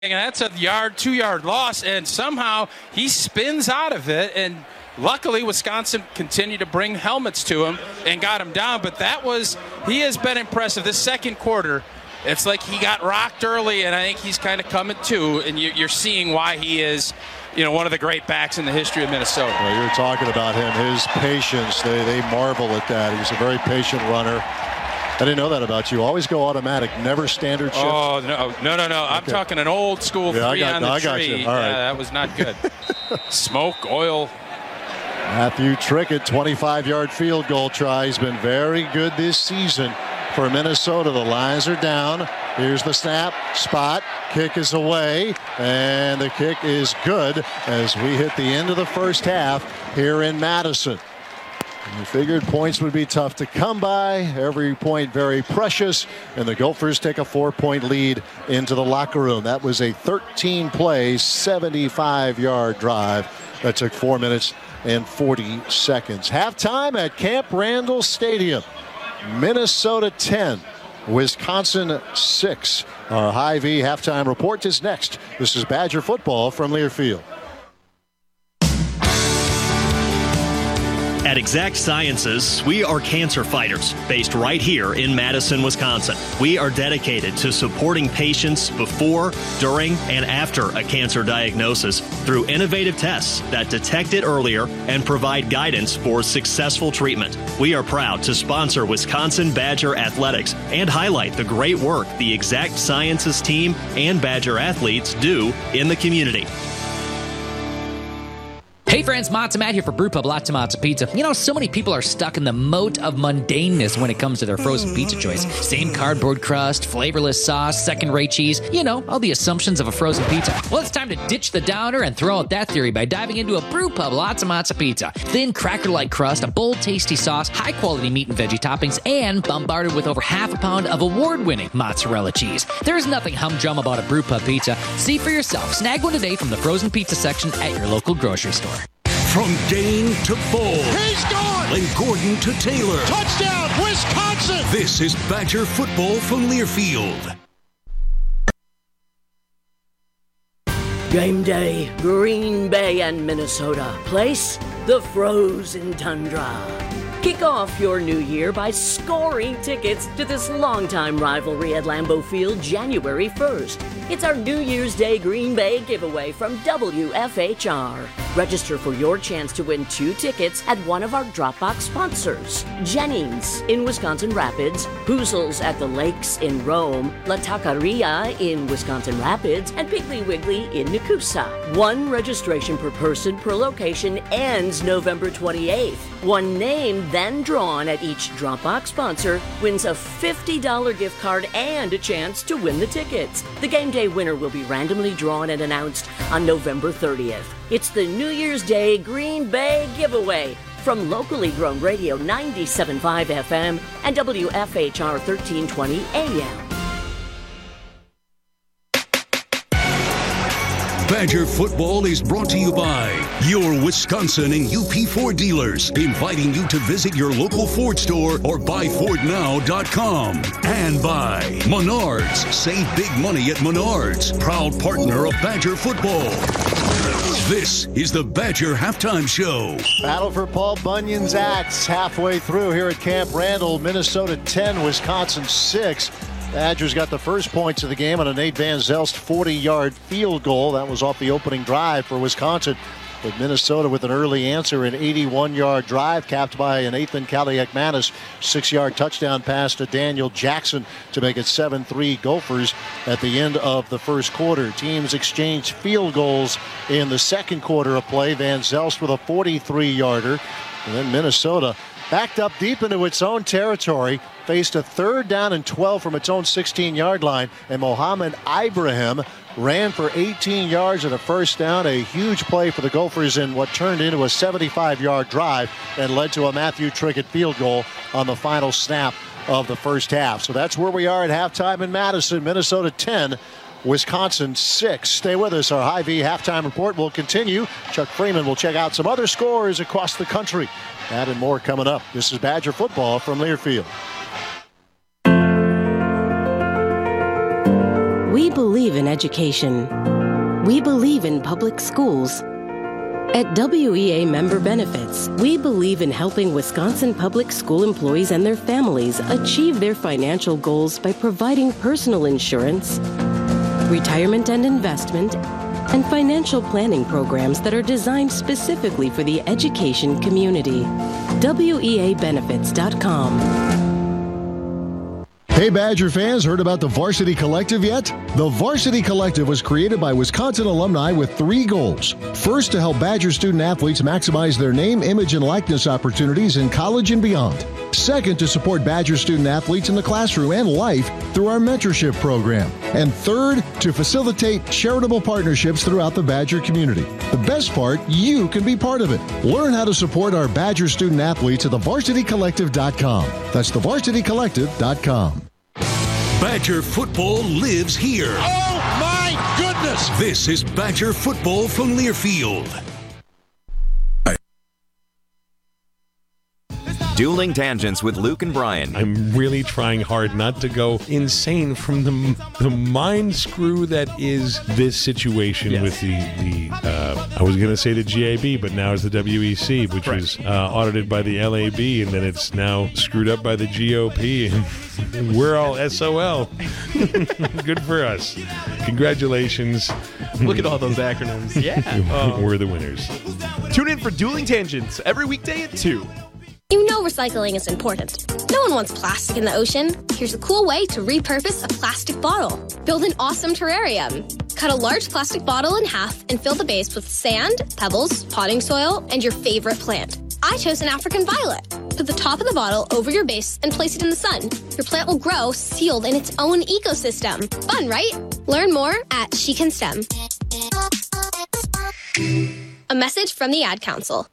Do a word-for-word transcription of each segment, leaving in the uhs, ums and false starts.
And that's a yard, two-yard loss, and somehow he spins out of it, and luckily Wisconsin continued to bring helmets to him and got him down, but that was, he has been impressive. This second quarter, it's like he got rocked early, and I think he's kind of coming to, and you, you're seeing why he is, you know, one of the great backs in the history of Minnesota. Well, you're talking about him, his patience, they, they marvel at that. He's a very patient runner. I didn't know that about you. Always go automatic, never standard shift. Oh, no, no, no, no. I'm okay. talking an old school yeah, three got, on no, the I got tree. You. All right. Yeah, that was not good. Smoke, oil. Matthew Trickett, twenty-five-yard field goal try. He's been very good this season for Minnesota. The Lions are down. Here's the snap. Spot. Kick is away. And the kick is good as we hit the end of the first half here in Madison. You figured points would be tough to come by. Every point very precious. And the Gophers take a four-point lead into the locker room. That was a thirteen-play, seventy-five-yard drive that took four minutes and forty seconds. Halftime at Camp Randall Stadium. Minnesota ten, Wisconsin six. Our Hy-Vee halftime report is next. This is Badger football from Learfield. At Exact Sciences, we are cancer fighters based right here in Madison, Wisconsin. We are dedicated to supporting patients before, during, and after a cancer diagnosis through innovative tests that detect it earlier and provide guidance for successful treatment. We are proud to sponsor Wisconsin Badger Athletics and highlight the great work the Exact Sciences team and Badger athletes do in the community. Hey friends, Matza Matt here for Brewpub Latte Matza Pizza. You know, so many people are stuck in the moat of mundaneness when it comes to their frozen pizza choice. Same cardboard crust, flavorless sauce, second-rate cheese. You know, all the assumptions of a frozen pizza. Well, it's time to ditch the downer and throw out that theory by diving into a Brewpub Latte Matza Pizza. Thin, cracker-like crust, a bold, tasty sauce, high-quality meat and veggie toppings, and bombarded with over half a pound of award-winning mozzarella cheese. There's nothing humdrum about a Brewpub pizza. See for yourself. Snag one today from the frozen pizza section at your local grocery store. From Dane to Bull. He's gone! And Gordon to Taylor. Touchdown, Wisconsin! This is Badger football from Learfield. Game day, Green Bay and Minnesota. Place, the frozen tundra. Kick off your new year by scoring tickets to this longtime rivalry at Lambeau Field January first. It's our New Year's Day Green Bay giveaway from W F H R. Register for your chance to win two tickets at one of our Dropbox sponsors. Jennings in Wisconsin Rapids, Hoozles at the Lakes in Rome, La Taqueria in Wisconsin Rapids, and Piggly Wiggly in Nakusa. One registration per person per location ends November twenty-eighth. One name then drawn at each Dropbox sponsor wins a fifty dollars gift card and a chance to win the tickets. The game day winner will be randomly drawn and announced on November thirtieth. It's the New Year's Day Green Bay giveaway from locally grown radio ninety-seven point five F M and W F H R thirteen twenty A M. Badger football is brought to you by your Wisconsin and U P Ford dealers, inviting you to visit your local Ford store or buy ford now dot com. And by Menards. Save big money at Menards, proud partner of Badger football. This is the Badger Halftime Show. Battle for Paul Bunyan's axe halfway through here at Camp Randall. Minnesota ten, Wisconsin six. Badgers got the first points of the game on a Nate Van Zelst forty-yard field goal. That was off the opening drive for Wisconsin. But Minnesota with an early answer, an eighty-one-yard drive capped by an Ethan Kaliakmanis six-yard touchdown pass to Daniel Jackson to make it seven three Gophers at the end of the first quarter. Teams exchanged field goals in the second quarter of play. Van Zelst with a forty-three-yarder. And then Minnesota backed up deep into its own territory, faced a third down and twelve from its own sixteen-yard line, and Mohamed Ibrahim ran for eighteen yards and a first down, a huge play for the Gophers in what turned into a seventy-five-yard drive and led to a Matthew Trickett field goal on the final snap of the first half. So that's where we are at halftime in Madison. Minnesota ten, Wisconsin six. Stay with us. Our Hy-Vee halftime report will continue. Chuck Freeman will check out some other scores across the country. That and more coming up. This is Badger football from Learfield. We We believe in education. We believe in public schools. At W E A Member Benefits, we believe in helping Wisconsin public school employees and their families achieve their financial goals by providing personal insurance, retirement and investment, and financial planning programs that are designed specifically for the education community. W E A benefits dot com. Hey, Badger fans, heard about the Varsity Collective yet? The Varsity Collective was created by Wisconsin alumni with three goals. First, to help Badger student-athletes maximize their name, image, and likeness opportunities in college and beyond. Second, to support Badger student-athletes in the classroom and life through our mentorship program. And third, to facilitate charitable partnerships throughout the Badger community. The best part, you can be part of it. Learn how to support our Badger student-athletes at the varsity collective dot com. That's the varsity collective dot com. Badger football lives here. Oh, my goodness! This is Badger football from Learfield. Dueling Tangents with Luke and Brian. I'm really trying hard not to go insane from the the mind screw that is this situation yes. with the, the uh, I was going to say the G A B, but now it's the W E C, which right. was uh, audited by the L A B, and then it's now screwed up by the G O P, and we're all S O L. Good for us. Congratulations. Look at all those acronyms. Yeah. um, we're the winners. Tune in for Dueling Tangents every weekday at two. You know recycling is important. No one wants plastic in the ocean. Here's a cool way to repurpose a plastic bottle. Build an awesome terrarium. Cut a large plastic bottle in half and fill the base with sand, pebbles, potting soil, and your favorite plant. I chose an African violet. Put the top of the bottle over your base and place it in the sun. Your plant will grow sealed in its own ecosystem. Fun, right? Learn more at She Can STEM. A message from the Ad Council.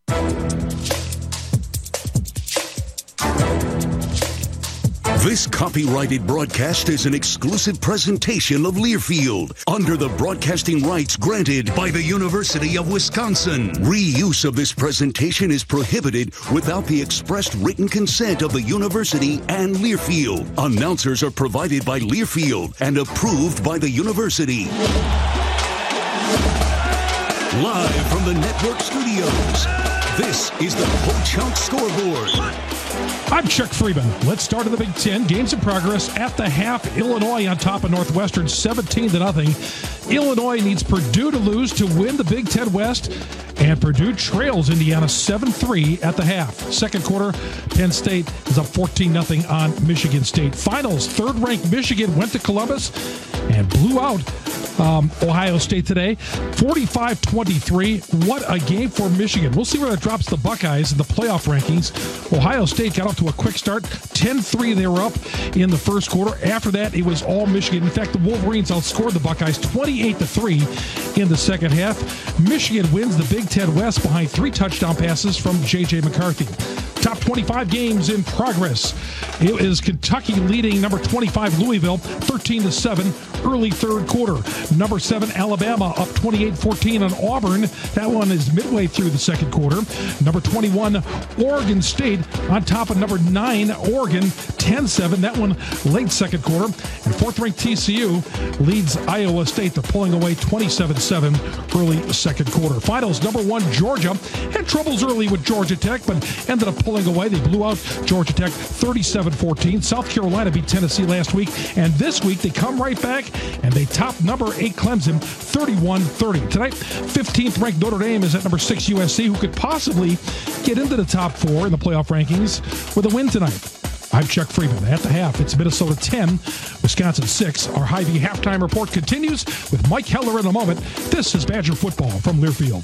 This copyrighted broadcast is an exclusive presentation of Learfield under the broadcasting rights granted by the University of Wisconsin. Reuse of this presentation is prohibited without the expressed written consent of the university and Learfield. Announcers are provided by Learfield and approved by the university. Live from the network studios, this is the Ho-Chunk Scoreboard. I'm Chuck Freeman. Let's start in the Big Ten. Games in progress at the half. Illinois on top of Northwestern, seventeen to nothing. Illinois needs Purdue to lose to win the Big Ten West, and Purdue trails Indiana seven three at the half. Second quarter, Penn State is up fourteen nothing on Michigan State. Finals, third-ranked Michigan went to Columbus and blew out um, Ohio State today, forty-five twenty-three. What a game for Michigan. We'll see where that drops the Buckeyes in the playoff rankings. Ohio State got off to a quick start, ten three they were up in the first quarter. After that, it was all Michigan. In fact, the Wolverines outscored the Buckeyes twenty-eight to three in the second half. Michigan wins the Big Ten West behind three touchdown passes from J J McCarthy. Top twenty-five games in progress. It is Kentucky leading number twenty-five Louisville thirteen to seven early third quarter. Number seven Alabama up twenty-eight fourteen on Auburn. That one is midway through the second quarter. Number twenty-one Oregon State on top of number nine Oregon ten seven. That one late second quarter. And fourth-ranked T C U leads Iowa State. They're pulling away twenty-seven seven early second quarter. Finals, number one Georgia had troubles early with Georgia Tech, but ended up pulling away. They blew out Georgia Tech thirty-seven fourteen. South Carolina beat Tennessee last week, and this week they come right back and they top number eight Clemson thirty-one thirty. Tonight, fifteenth ranked Notre Dame is at number six U S C, who could possibly get into the top four in the playoff rankings with a win tonight. I'm Chuck Freeman. At the half, it's Minnesota ten, Wisconsin six. Our Hy-Vee halftime report continues with Mike Heller in a moment. This is Badger football from Learfield.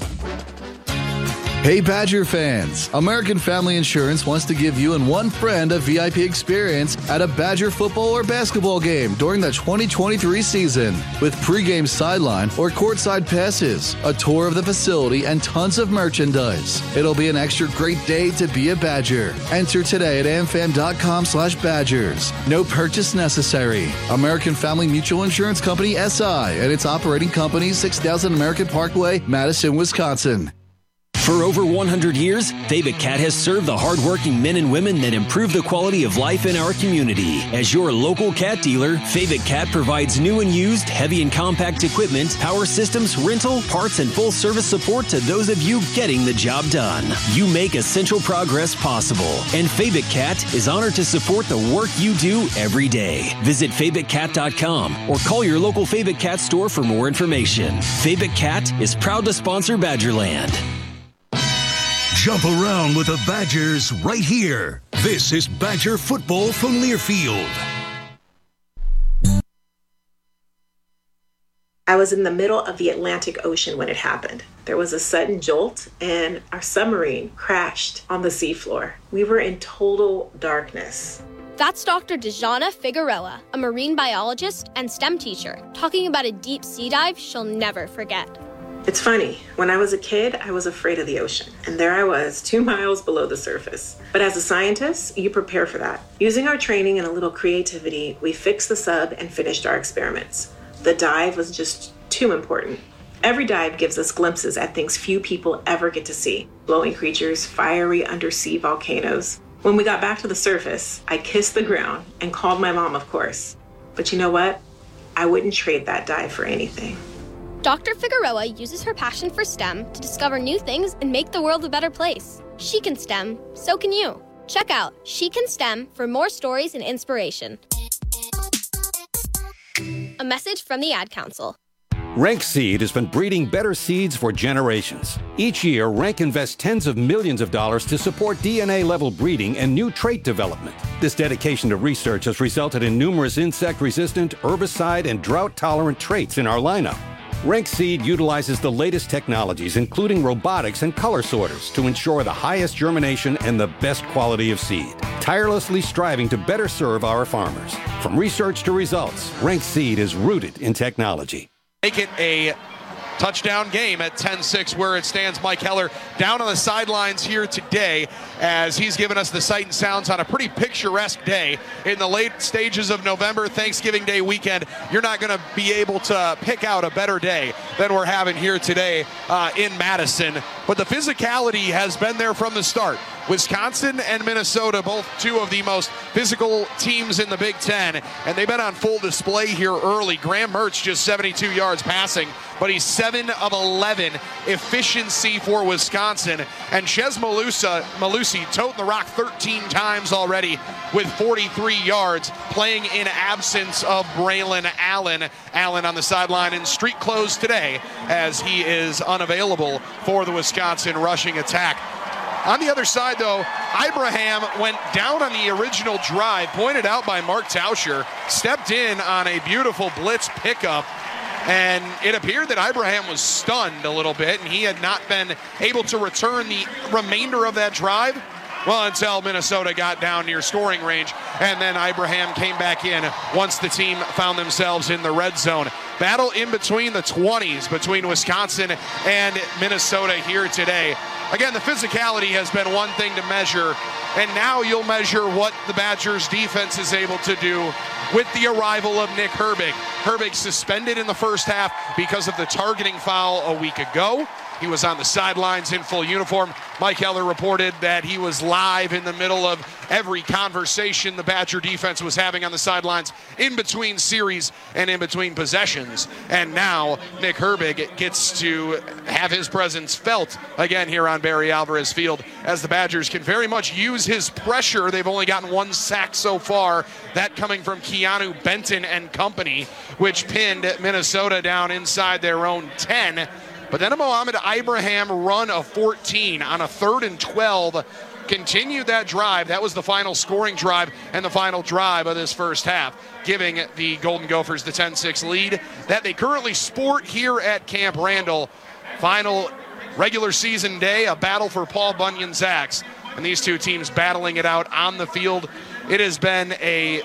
Hey Badger fans, American Family Insurance wants to give you and one friend a V I P experience at a Badger football or basketball game during the twenty twenty-three season. With pregame sideline or courtside passes, a tour of the facility, and tons of merchandise. It'll be an extra great day to be a Badger. Enter today at amfam.com slash Badgers. No purchase necessary. American Family Mutual Insurance Company S I and its operating company, six thousand American Parkway, Madison, Wisconsin. For over one hundred years, Fabic Cat has served the hardworking men and women that improve the quality of life in our community. As your local cat dealer, Fabic Cat provides new and used heavy and compact equipment, power systems, rental, parts, and full service support to those of you getting the job done. You make essential progress possible, and Fabic Cat is honored to support the work you do every day. Visit Fabic Cat dot com or call your local Fabic Cat store for more information. Fabic Cat is proud to sponsor Badgerland. Jump around with the Badgers right here. This is Badger football from Learfield. I was in the middle of the Atlantic Ocean when it happened. There was a sudden jolt and our submarine crashed on the seafloor. We were in total darkness. That's Doctor Dejana Figueroa, a marine biologist and STEM teacher, talking about a deep sea dive she'll never forget. It's funny, when I was a kid, I was afraid of the ocean. And there I was, two miles below the surface. But as a scientist, you prepare for that. Using our training and a little creativity, we fixed the sub and finished our experiments. The dive was just too important. Every dive gives us glimpses at things few people ever get to see. Glowing creatures, fiery undersea volcanoes. When we got back to the surface, I kissed the ground and called my mom, of course. But you know what? I wouldn't trade that dive for anything. Doctor Figueroa uses her passion for STEM to discover new things and make the world a better place. She can STEM, so can you. Check out She Can STEM for more stories and inspiration. A message from the Ad Council. Rank Seed has been breeding better seeds for generations. Each year, Rank invests tens of millions of dollars to support D N A-level breeding and new trait development. This dedication to research has resulted in numerous insect-resistant, herbicide, and drought-tolerant traits in our lineup. Rank Seed utilizes the latest technologies, including robotics and color sorters, to ensure the highest germination and the best quality of seed, tirelessly striving to better serve our farmers. From research to results, Rank Seed is rooted in technology. Make it a touchdown game at ten six where it stands. Mike Heller down on the sidelines here today as he's given us the sight and sounds on a pretty picturesque day in the late stages of November, Thanksgiving Day weekend. You're not going to be able to pick out a better day than we're having here today uh, in Madison. But the physicality has been there from the start. Wisconsin and Minnesota, both two of the most physical teams in the Big Ten, and they've been on full display here early. Graham Mertz just seventy-two yards passing, but he's seven of eleven efficiency for Wisconsin. And Chez Malusi, Malusi toting the rock thirteen times already with forty-three yards, playing in absence of Braylon Allen. Allen on the sideline in street clothes today as he is unavailable for the Wisconsin rushing attack. On the other side, though, Ibrahim went down on the original drive, pointed out by Mark Tauscher, stepped in on a beautiful blitz pickup, and it appeared that Ibrahim was stunned a little bit, and he had not been able to return the remainder of that drive, well, until Minnesota got down near scoring range, and then Ibrahim came back in once the team found themselves in the red zone. Battle in between the twenties between Wisconsin and Minnesota here today. Again, the physicality has been one thing to measure, and now you'll measure what the Badgers defense is able to do with the arrival of Nick Herbig. Herbig suspended in the first half because of the targeting foul a week ago. He was on the sidelines in full uniform. Mike Heller reported that he was live in the middle of every conversation the Badger defense was having on the sidelines in between series and in between possessions. And now Nick Herbig gets to have his presence felt again here on Barry Alvarez Field as the Badgers can very much use his pressure. They've only gotten one sack so far, that coming from Keanu Benton and company, which pinned Minnesota down inside their own ten. But then a Mohamed Ibrahim run of fourteen on a third and twelve continued that drive. That was the final scoring drive and the final drive of this first half, giving the Golden Gophers the ten six lead that they currently sport here at Camp Randall. Final regular season day, a battle for Paul Bunyan's axe. And these two teams battling it out on the field. It has been a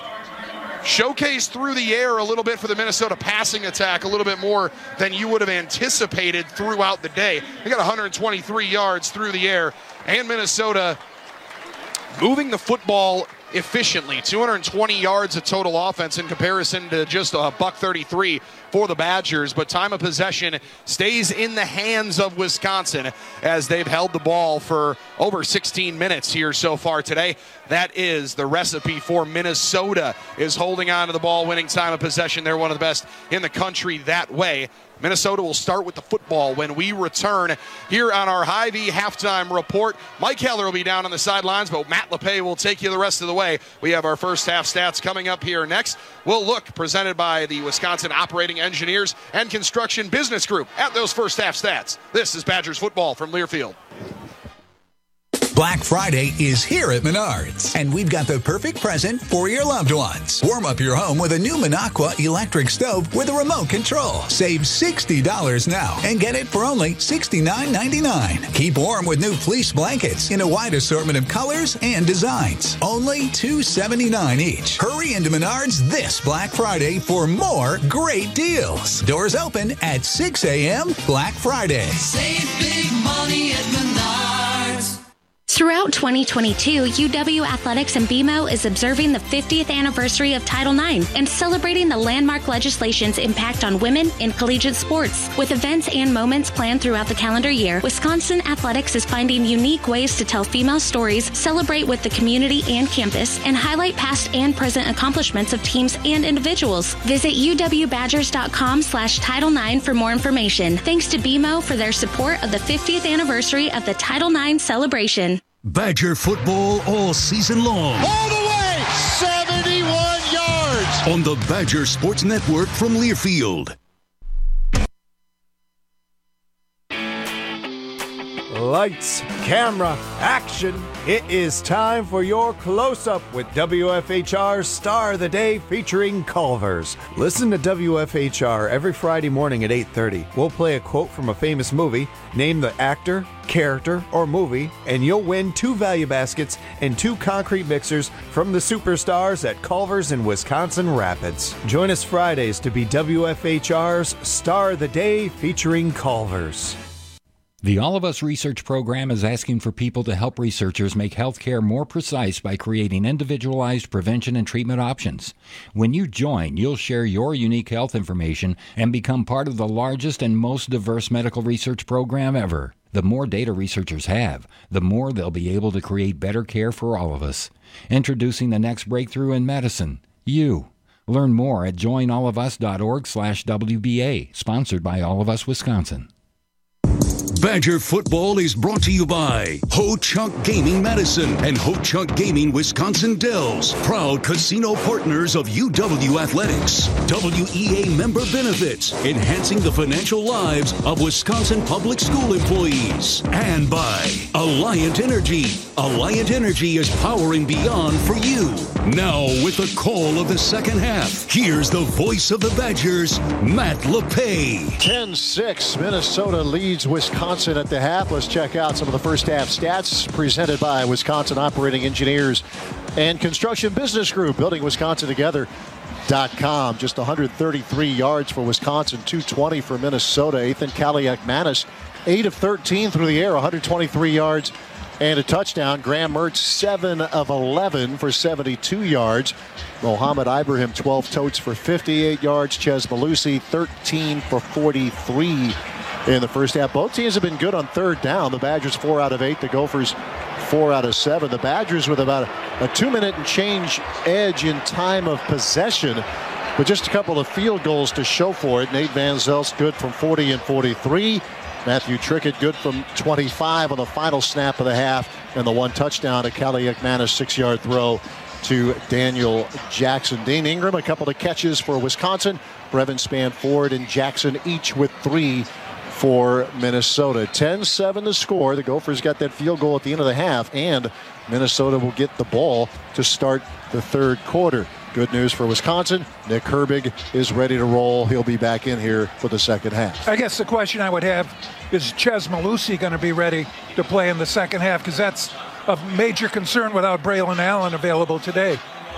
showcase through the air a little bit for the Minnesota passing attack, a little bit more than you would have anticipated throughout the day. They got one hundred twenty-three yards through the air, and Minnesota moving the football efficiently. two hundred twenty yards of total offense in comparison to just a buck thirty-three for the Badgers. But time of possession stays in the hands of Wisconsin as they've held the ball for over sixteen minutes here so far today. That is the recipe for Minnesota, is holding on to the ball, winning time of possession. They're one of the best in the country that way. Minnesota will start with the football when we return here on our Hy-Vee halftime report. Mike Heller will be down on the sidelines, but Matt LePay will take you the rest of the way. We have our first half stats coming up here next. We'll look, presented by the Wisconsin Operating Engineers and Construction Business Group, at those first half stats. This is Badgers football from Learfield. Black Friday is here at Menards, and we've got the perfect present for your loved ones. Warm up your home with a new Minaqua electric stove with a remote control. Save sixty dollars now and get it for only sixty-nine ninety-nine. Keep warm with new fleece blankets in a wide assortment of colors and designs. Only two seventy-nine each. Hurry into Menards this Black Friday for more great deals. Doors open at six a.m. Black Friday. Save big money at Menards. Throughout twenty twenty-two, U W Athletics and B M O is observing the fiftieth anniversary of Title nine and celebrating the landmark legislation's impact on women in collegiate sports. With events and moments planned throughout the calendar year, Wisconsin Athletics is finding unique ways to tell female stories, celebrate with the community and campus, and highlight past and present accomplishments of teams and individuals. Visit U W Badgers dot com slash Title nine for more information. Thanks to B M O for their support of the fiftieth anniversary of the Title nine celebration. Badger football all season long. All the way, seventy-one yards. On the Badger Sports Network from Learfield. Lights, camera, action. It is time for your close-up with W F H R's Star of the Day featuring Culver's. Listen to W F H R every Friday morning at eight thirty. We'll play a quote from a famous movie, name the actor, character, or movie, and you'll win two value baskets and two concrete mixers from the superstars at Culver's in Wisconsin Rapids. Join us Fridays to be W F H R's Star of the Day featuring Culver's. The All of Us Research Program is asking for people to help researchers make healthcare more precise by creating individualized prevention and treatment options. When you join, you'll share your unique health information and become part of the largest and most diverse medical research program ever. The more data researchers have, the more they'll be able to create better care for all of us. Introducing the next breakthrough in medicine, you. Learn more at join all of us dot org slash W B A, sponsored by All of Us Wisconsin. Badger football is brought to you by Ho Chunk Gaming Madison and Ho Chunk Gaming Wisconsin Dells, proud casino partners of U W Athletics. W E A member benefits, enhancing the financial lives of Wisconsin public school employees. And by Alliant Energy. Alliant Energy is powering beyond for you. Now with the call of the second half, here's the voice of the Badgers, Matt LePay. ten six, Minnesota leads Wisconsin at the half. Let's check out some of the first half stats presented by Wisconsin Operating Engineers and Construction Business Group, building Wisconsin together dot com. Just one hundred thirty-three yards for Wisconsin, two twenty for Minnesota. Ethan Kaliakmanis, eight of thirteen through the air, one hundred twenty-three yards and a touchdown. Graham Mertz, seven of eleven for seventy-two yards. Mohamed Ibrahim, twelve totes for fifty-eight yards. Chez Mellusi, thirteen for forty-three in the first half. Both teams have been good on third down. The Badgers four out of eight. The Gophers four out of seven. The Badgers with about a, a two-minute and change edge in time of possession, but just a couple of field goals to show for it. Nate Van Zelst good from forty and forty-three. Matthew Trickett good from twenty-five on the final snap of the half, and the one touchdown to Kaliakmanis, six-yard throw to Daniel Jackson. Dean Ingram, a couple of catches for Wisconsin. Brevin Spanford and Jackson each with three for Minnesota. ten seven to score. The Gophers got that field goal at the end of the half, and Minnesota will get the ball to start the third quarter. Good news for Wisconsin. Nick Herbig is ready to roll. He'll be back in here for the second half. I guess the question I would have is, Chez Mellusi going to be ready to play in the second half? Because that's a major concern without Braylon Allen available today.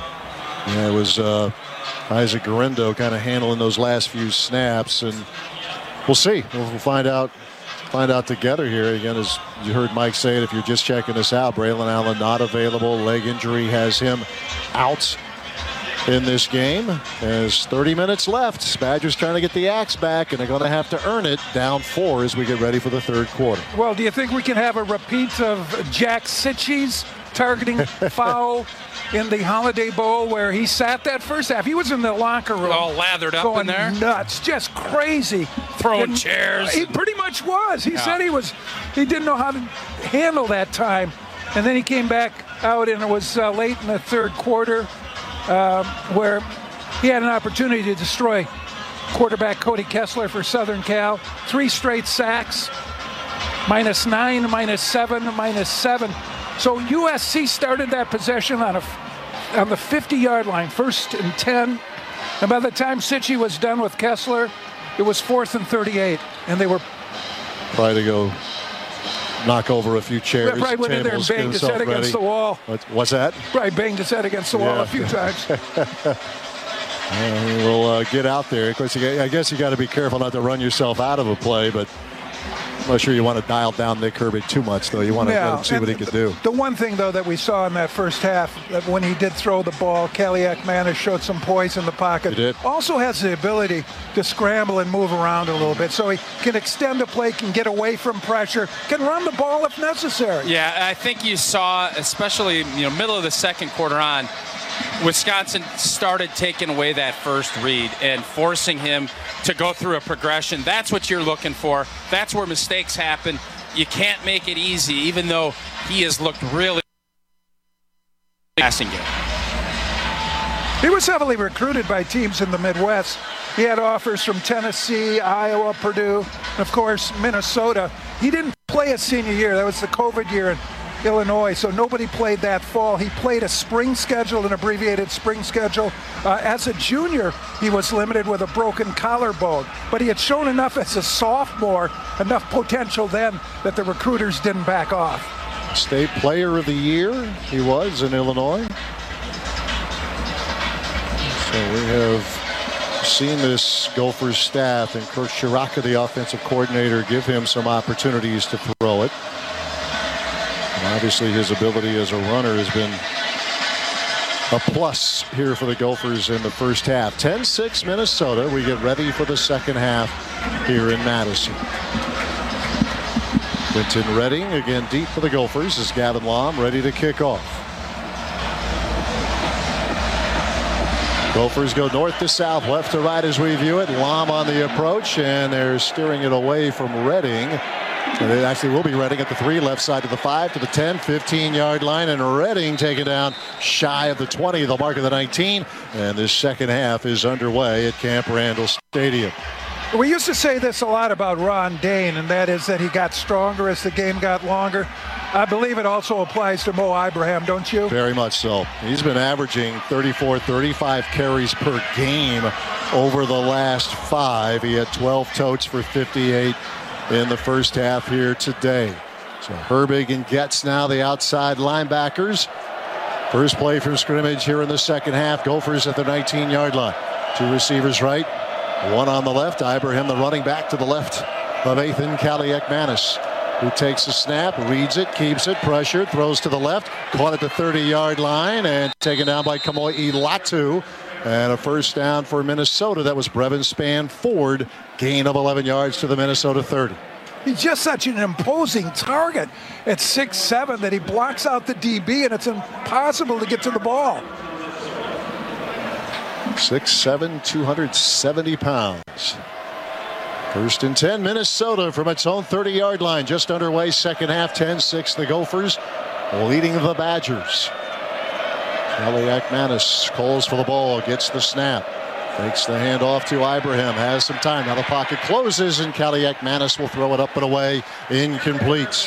Yeah, it was uh, Isaac Garendo kind of handling those last few snaps, and we'll see. We'll find out find out together here. Again, as you heard Mike say it, if you're just checking this out, Braylon Allen not available. Leg injury has him out in this game. There's thirty minutes left. Badgers trying to get the axe back, and they're going to have to earn it. Down four as we get ready for the third quarter. Well, do you think we can have a repeat of Jack Sitchie's targeting foul in the Holiday Bowl where he sat that first half? He was in the locker room. All lathered up going in there. Nuts. Just crazy. Throwing and chairs. He pretty much was. He Yeah. said he was, he didn't know how to handle that time. And then he came back out, and it was uh, late in the third quarter. Uh, where he had an opportunity to destroy quarterback Cody Kessler for Southern Cal. Three straight sacks, minus nine, minus seven, minus seven. So U S C started that possession on a on the fifty-yard line, first and ten. And by the time Sitchie was done with Kessler, it was fourth and thirty-eight, and they were Try to go knock over a few chairs. Right, went in there and banged his head ready. against the wall. What's, what's that? Right, banged his head against the wall Yeah. a few times. Uh, we'll uh, get out there. Of course, you got- I guess you got to be careful not to run yourself out of a play, but I'm not sure you want to dial down Nick Herbig too much, though. You want to Yeah, let him see and what he can do. The one thing, though, that we saw in that first half, that when he did throw the ball, Kaliak Manis showed some poise in the pocket. He did. Also has the ability to scramble and move around a little bit, so he can extend the play, can get away from pressure, can run the ball if necessary. Yeah, I think you saw, especially you know middle of the second quarter on, Wisconsin started taking away that first read and forcing him to go through a progression. That's what you're looking for. That's where mistakes happen. You can't make it easy, even though he has looked really passing game. He was heavily recruited by teams in the Midwest. He had offers from Tennessee, Iowa, Purdue, and of course, Minnesota. He didn't play a senior year. That was the COVID year in Illinois, so nobody played that fall. He played a spring schedule, an abbreviated spring schedule. Uh, as a junior, he was limited with a broken collarbone, but he had shown enough as a sophomore, enough potential then that the recruiters didn't back off. State Player of the Year, he was in Illinois. So we have seen this Gophers staff and Kirk Shiraka, the offensive coordinator, give him some opportunities to throw it. And obviously his ability as a runner has been a plus here for the Gophers in the first half. ten six Minnesota. We get ready for the second half here in Madison. Quinton Redding again deep for the Gophers as Gavin Lom ready to kick off. Gophers go north to south, left to right as we view it. Lom on the approach, and they're steering it away from Redding. And it actually will be Redding at the three, left side to the five, to the ten, fifteen-yard line, and Redding taken down shy of the twenty, the mark of the nineteen. And this second half is underway at Camp Randall Stadium. We used to say this a lot about Ron Dane, and that is that he got stronger as the game got longer. I believe it also applies to Mo Ibrahim, don't you? Very much so. He's been averaging thirty-four, thirty-five carries per game over the last five. He had twelve totes for fifty-eight in the first half here today. So Herbig and Getz now the outside linebackers. First play from scrimmage here in the second half. Gophers at the nineteen-yard line. Two receivers right, one on the left. Ibrahim, the running back, to the left of Ethan Kaliak-Manis, who takes the snap, reads it, keeps it, pressured, throws to the left, caught at the thirty-yard line, and taken down by Kamoi Ilatu. And a first down for Minnesota. That was Brevin Spann-Ford. Gain of eleven yards to the Minnesota thirty. He's just such an imposing target at six seven that he blocks out the D B, and it's impossible to get to the ball. six seven, two hundred seventy pounds. First and ten, Minnesota from its own thirty-yard line. Just underway, second half, ten six, the Gophers leading the Badgers. Kaliak-Manis calls for the ball, gets the snap, takes the handoff to Ibrahim, has some time. Now the pocket closes, and Kaliak-Manis will throw it up and away, incomplete.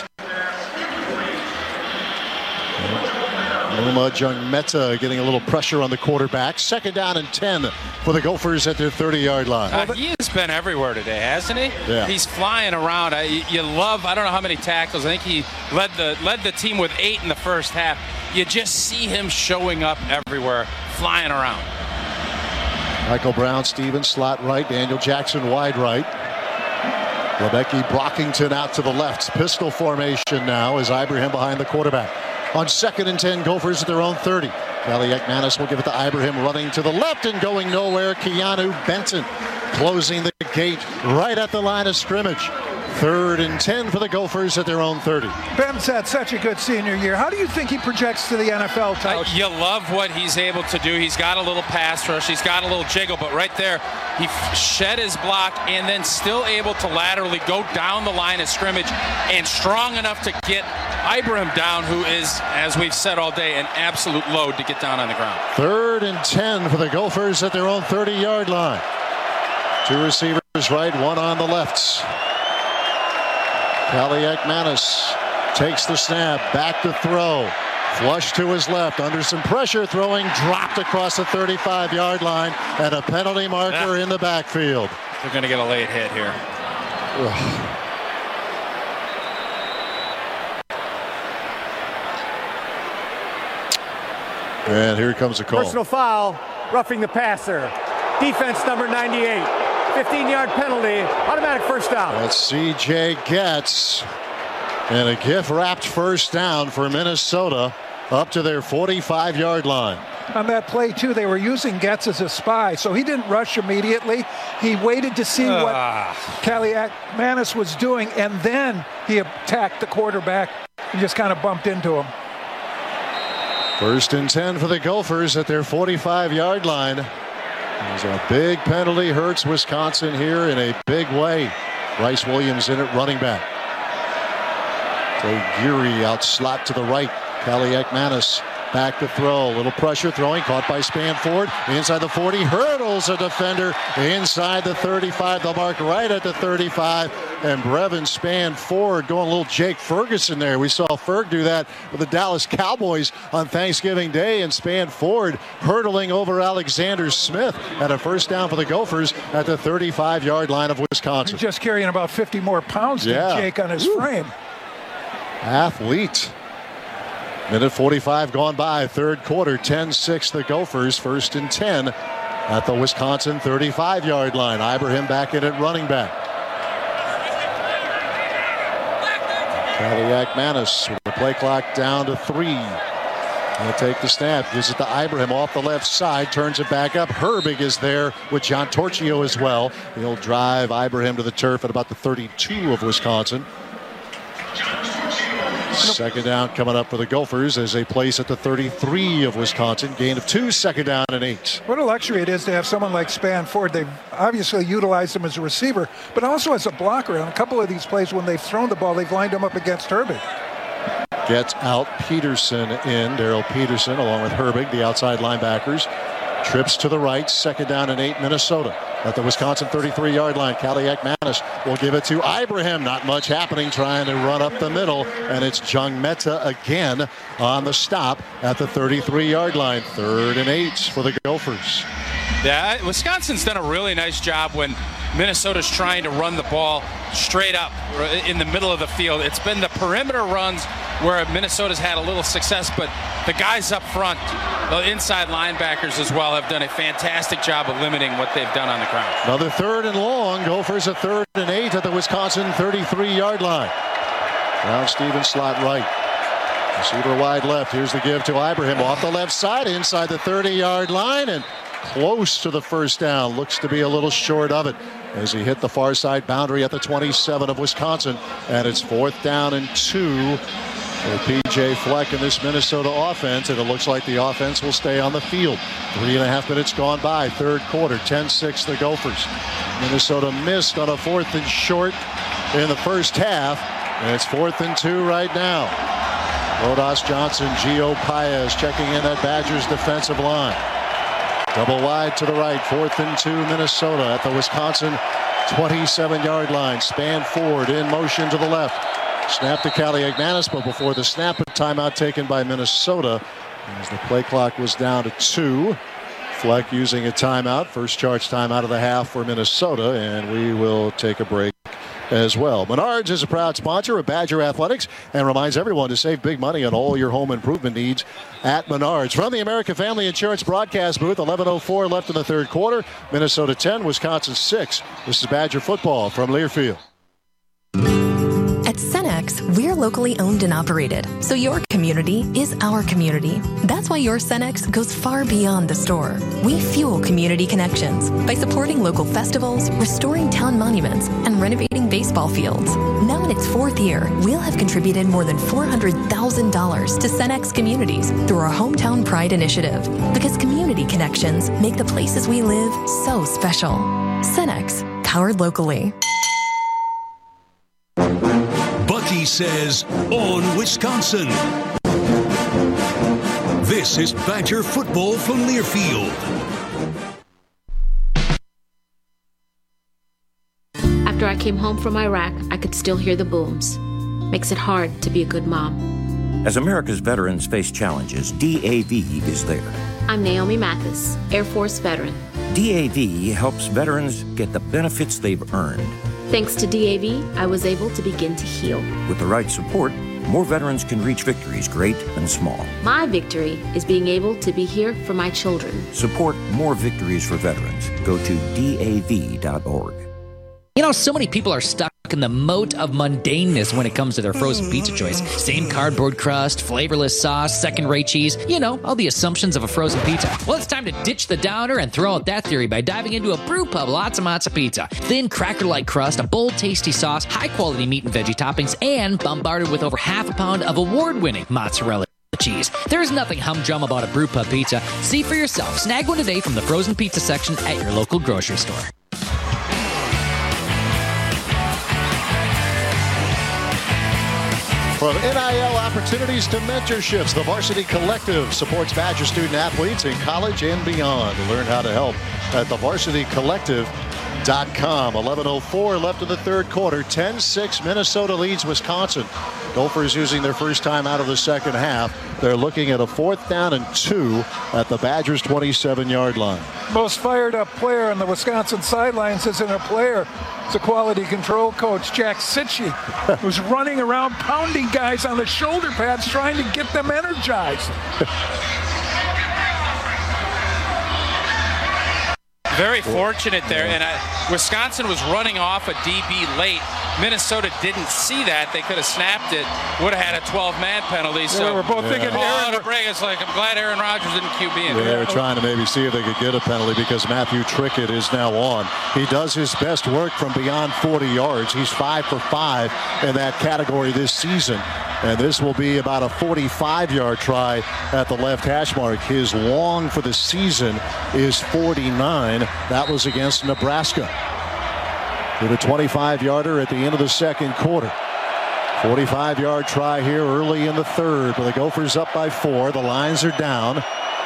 Uma Jungmeta getting a little pressure on the quarterback. Second down and ten for the Gophers at their thirty-yard line. Uh, he has been everywhere today, hasn't he? Yeah. He's flying around. I, you love, I don't know how many tackles. I think he led the led the team with eight in the first half. You just see him showing up everywhere, flying around. Michael Brown, Stevens, slot right. Daniel Jackson, wide right. Lebecky Brockington out to the left. Pistol formation now as Ibrahim behind the quarterback. On second and ten, Gophers at their own thirty. Kelly Ekmanis will give it to Ibrahim, running to the left and going nowhere. Keanu Benton closing the gate right at the line of scrimmage. Third and ten for the Gophers at their own thirty. Ben's had such a good senior year. How do you think he projects to the N F L, Tausch? Uh, you love what he's able to do. He's got a little pass rush. He's got a little jiggle. But right there, he f- shed his block and then still able to laterally go down the line of scrimmage and strong enough to get Ibrahim down, who is, as we've said all day, an absolute load to get down on the ground. Third and ten for the Gophers at their own thirty-yard line. Two receivers right, one on the left. Kelly Ekmanis takes the snap, back to throw. Flush to his left, under some pressure, throwing, dropped across the thirty-five-yard line, and a penalty marker yeah. in the backfield. They're going to get a late hit here. Ugh. And here comes a call. Personal foul, roughing the passer. Defense number ninety-eight. fifteen-yard penalty, automatic first down. That's C J Getz. And a gift-wrapped first down for Minnesota up to their forty-five-yard line. On that play, too, they were using Getz as a spy, so he didn't rush immediately. He waited to see uh. what Kelly Ekmanis was doing, and then he attacked the quarterback and just kind of bumped into him. First and ten for the Gophers at their forty-five-yard line. There's a big penalty, hurts Wisconsin here in a big way. Bryce Williams in at running back. Joe Geary out slot to the right. Kelly Ekmanis back to throw. A little pressure throwing, caught by Spanford. Inside the forty, hurdles a defender. Inside the thirty-five, they'll mark right at the thirty-five. And Brevin Spanford going a little Jake Ferguson there. We saw Ferg do that with the Dallas Cowboys on Thanksgiving Day. And Spanford hurdling over Alexander Smith at a first down for the Gophers at the thirty-five-yard line of Wisconsin. He's just carrying about fifty more pounds yeah. than Jake on his Woo. frame. Athlete. Minute forty-five gone by, third quarter, ten six the Gophers, first and ten at the Wisconsin thirty-five-yard line. Ibrahim back in at running back. Kelly Ekmanis with the play clock down to three. He'll take the snap, gives it to Ibrahim off the left side, turns it back up. Herbig is there with John Torchio as well. He'll drive Ibrahim to the turf at about the thirty-two of Wisconsin. Second down coming up for the Gophers as they place at the thirty-three of Wisconsin. Gain of two, second down and eight. What a luxury it is to have someone like Spanford. They've obviously utilized him as a receiver, but also as a blocker. On a couple of these plays when they've thrown the ball, they've lined him up against Herbig. Gets out Peterson in. Daryl Peterson along with Herbig, the outside linebackers. Trips to the right, second down and eight, Minnesota. At the Wisconsin thirty-three-yard line, Kelly Ekmanis will give it to Ibrahim. Not much happening, trying to run up the middle, and it's Jung Meta again on the stop at the thirty-three-yard line. Third and eight for the Gophers. Yeah, Wisconsin's done a really nice job when Minnesota's trying to run the ball straight up in the middle of the field. It's been the perimeter runs where Minnesota's had a little success, but the guys up front, the inside linebackers as well, have done a fantastic job of limiting what they've done on the ground. Another third and long. Gophers a third and eight at the Wisconsin thirty-three-yard line. Brown Stevens slot right. Receiver wide left. Here's the give to Ibrahim off the left side inside the thirty-yard line and close to the first down. Looks to be a little short of it as he hit the far side boundary at the twenty-seven of Wisconsin. And it's fourth down and two for P J Fleck in this Minnesota offense. And it looks like the offense will stay on the field. Three and a half minutes gone by. Third quarter, ten six the Gophers. Minnesota missed on a fourth and short in the first half. And it's fourth and two right now. Rodas Johnson, Gio Paez checking in at Badgers defensive line. Double wide to the right, fourth and two, Minnesota at the Wisconsin twenty-seven-yard line. Spanford in motion to the left. Snap to Kelly Ekmanis, but before the snap, a timeout taken by Minnesota as the play clock was down to two. Fleck using a timeout, first charge timeout of the half for Minnesota, and we will take a break as well. Menards is a proud sponsor of Badger Athletics and reminds everyone to save big money on all your home improvement needs at Menards. From the American Family Insurance broadcast booth, eleven oh four left in the third quarter. Minnesota ten, Wisconsin six. This is Badger football from Learfield. Cenex, we're locally owned and operated, so your community is our community. That's why your Cenex goes far beyond the store. We fuel community connections by supporting local festivals, restoring town monuments, and renovating baseball fields. Now in its fourth year, we'll have contributed more than four hundred thousand dollars to Cenex communities through our Hometown Pride initiative, because community connections make the places we live so special. Cenex, powered locally. Bucky says, on Wisconsin. This is Badger football from Learfield. After I came home from Iraq, I could still hear the booms. Makes it hard to be a good mom. As America's veterans face challenges, D A V is there. I'm Naomi Mathis, Air Force veteran. D A V helps veterans get the benefits they've earned. Thanks to D A V, I was able to begin to heal. With the right support, more veterans can reach victories, great and small. My victory is being able to be here for my children. Support more victories for veterans. Go to D A V dot org. You know, so many people are stuck in the moat of mundaneness when it comes to their frozen pizza choice. Same cardboard crust, flavorless sauce, second-rate cheese. You know, all the assumptions of a frozen pizza. Well, it's time to ditch the downer and throw out that theory by diving into a brew pub lots of matzo pizza. Thin, cracker-like crust, a bold, tasty sauce, high-quality meat and veggie toppings, and bombarded with over half a pound of award-winning mozzarella cheese. There's nothing humdrum about a brew pub pizza. See for yourself. Snag one today from the frozen pizza section at your local grocery store. From N I L opportunities to mentorships, the Varsity Collective supports Badger student athletes in college and beyond. Learn how to help at the varsity collective dot com. eleven oh four left in the third quarter. ten six Minnesota leads Wisconsin. Gophers using their first time out of the second half. They're looking at a fourth down and two at the Badgers' twenty-seven yard line. Most fired up player on the Wisconsin sidelines isn't a player. It's a quality control coach, Jack Sitchie, who's running around pounding guys on the shoulder pads trying to get them energized. Very fortunate there, and I, Wisconsin was running off a D B late. Minnesota didn't see that. They could have snapped it, would have had a twelve man penalty. So yeah, we're both yeah. thinking oh, Aaron. to break, it's like, I'm glad Aaron Rodgers didn't Q B in. Yeah, they were trying to maybe see if they could get a penalty because Matthew Trickett is now on. He does his best work from beyond forty yards. He's five for five in that category this season. And this will be about a forty-five yard try at the left hash mark. His long for the season is forty-nine. That was against Nebraska. With a twenty-five yarder at the end of the second quarter. forty-five yard try here early in the third, but the Gophers up by four. The lines are down.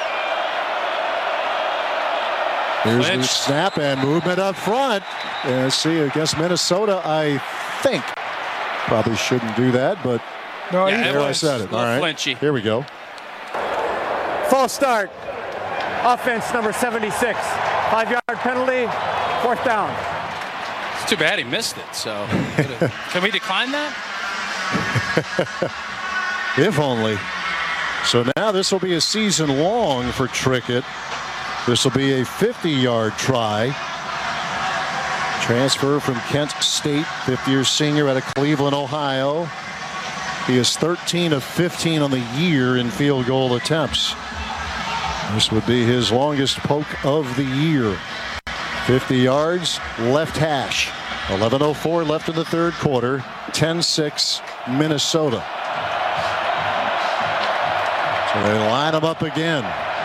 Here's the snap and movement up front. And see, against Minnesota, I think probably shouldn't do that, but no, yeah, there I said it. All right, flinchy. Here we go. False start. Offense number seventy-six. Five yard penalty. Fourth down. It's too bad he missed it. So can we decline that? If only. So now this will be a season long for Trickett. This will be a fifty yard try. Transfer from Kent State, fifth year senior out of Cleveland, Ohio. He is thirteen of fifteen on the year in field goal attempts. This would be his longest poke of the year. fifty yards, left hash. eleven oh four left in the third quarter. ten six Minnesota. So they line them up again.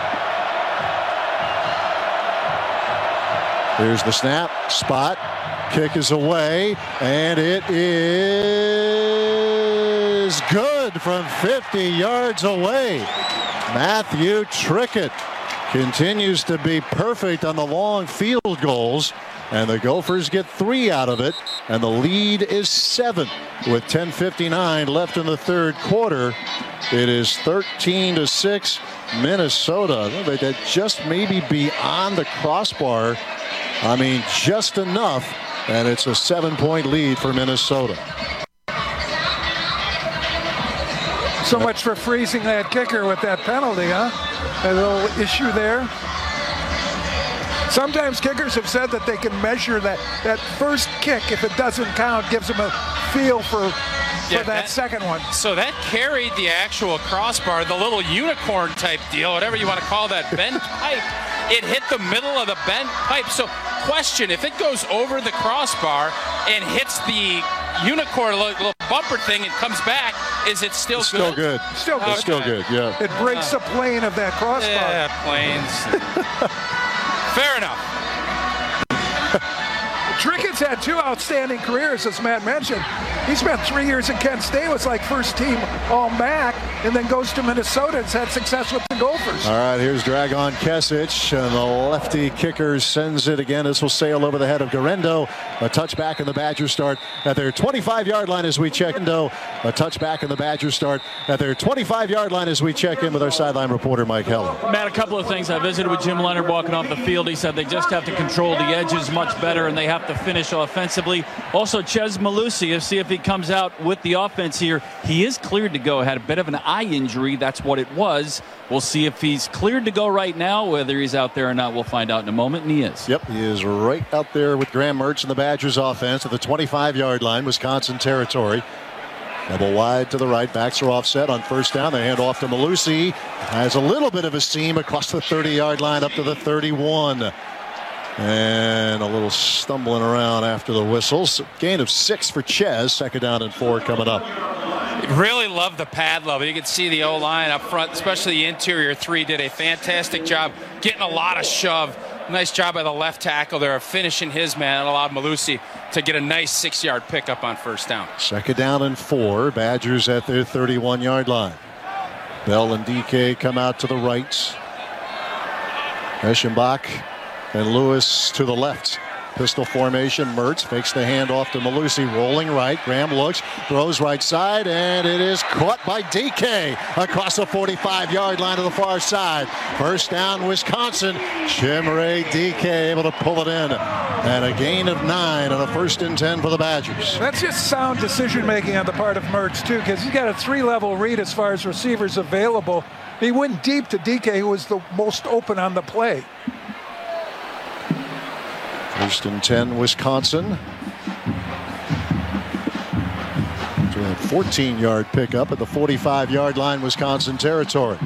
Here's the snap, spot, kick is away, and it is good from fifty yards away. Matthew Trickett continues to be perfect on the long field goals, and the Gophers get three out of it, and the lead is seven with ten fifty-nine left in the third quarter. It is thirteen to six Minnesota. They just maybe beyond the crossbar. I mean, just enough, and it's a seven-point lead for Minnesota. So much for freezing that kicker with that penalty, huh? A little issue there. Sometimes kickers have said that they can measure that, that first kick. If it doesn't count, gives them a feel for for that, that second one. So that carried the actual crossbar, the little unicorn type deal, whatever you want to call that, bent pipe. It hit the middle of the bent pipe. So question, if it goes over the crossbar and hits the unicorn little bumper thing and comes back, is it still it's good? Still good. Still good. It's still good, yeah. It breaks uh, the plane of that crossbar. Yeah, planes. Fair enough. Trickett's had two outstanding careers, as Matt mentioned. He spent three years at Kent State, was like first team All-M A C, and then goes to Minnesota and has had success with the Gophers. All right, here's Dragon Kesich, and the lefty kicker sends it again. This will sail over the head of Garendo. A touchback, and the Badgers start at their twenty-five-yard line as we check in. A touchback, and the Badgers start at their twenty-five-yard line as we check in with our sideline reporter, Mike Heller. Matt, a couple of things. I visited with Jim Leonard walking off the field. He said they just have to control the edges much better, and they have to finish offensively. Also, Chez Mellusi, see if he comes out with the offense here. He is cleared to go. Had a bit of an eye injury. That's what it was. We'll see if he's cleared to go right now. Whether he's out there or not, we'll find out in a moment, and he is. Yep, he is right out there with Graham Mertz and the Badgers offense at the twenty-five-yard line, Wisconsin territory. Double wide to the right. Backs are offset on first down. They hand off to Mellusi. Has a little bit of a seam across the thirty-yard line up to the thirty-one. And a little stumbling around after the whistles. Gain of six for Chez. Second down and four coming up. Really love the pad level. You can see the O-line up front, especially the interior three, did a fantastic job getting a lot of shove. Nice job by the left tackle there of finishing his man and allowed Mellusi to get a nice six-yard pickup on first down. Second down and four. Badgers at their thirty-one-yard line. Bell and D K come out to the right. Eschenbach and Lewis to the left. Pistol formation. Mertz fakes the handoff to Mellusi. Rolling right. Graham looks, throws right side, and it is caught by D K across the forty-five-yard line to the far side. First down, Wisconsin. Chimere D K able to pull it in. And a gain of nine on a first and ten for the Badgers. That's just sound decision-making on the part of Mertz, too, because he's got a three-level read as far as receivers available. He went deep to D K, who was the most open on the play. First and ten, Wisconsin. fourteen-yard pickup at the forty-five-yard line, Wisconsin territory.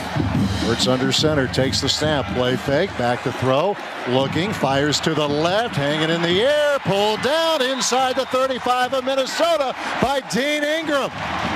Mertz under center, takes the snap, play fake, back to throw, looking, fires to the left, hanging in the air, pulled down inside the thirty-five of Minnesota by Dean Ingram.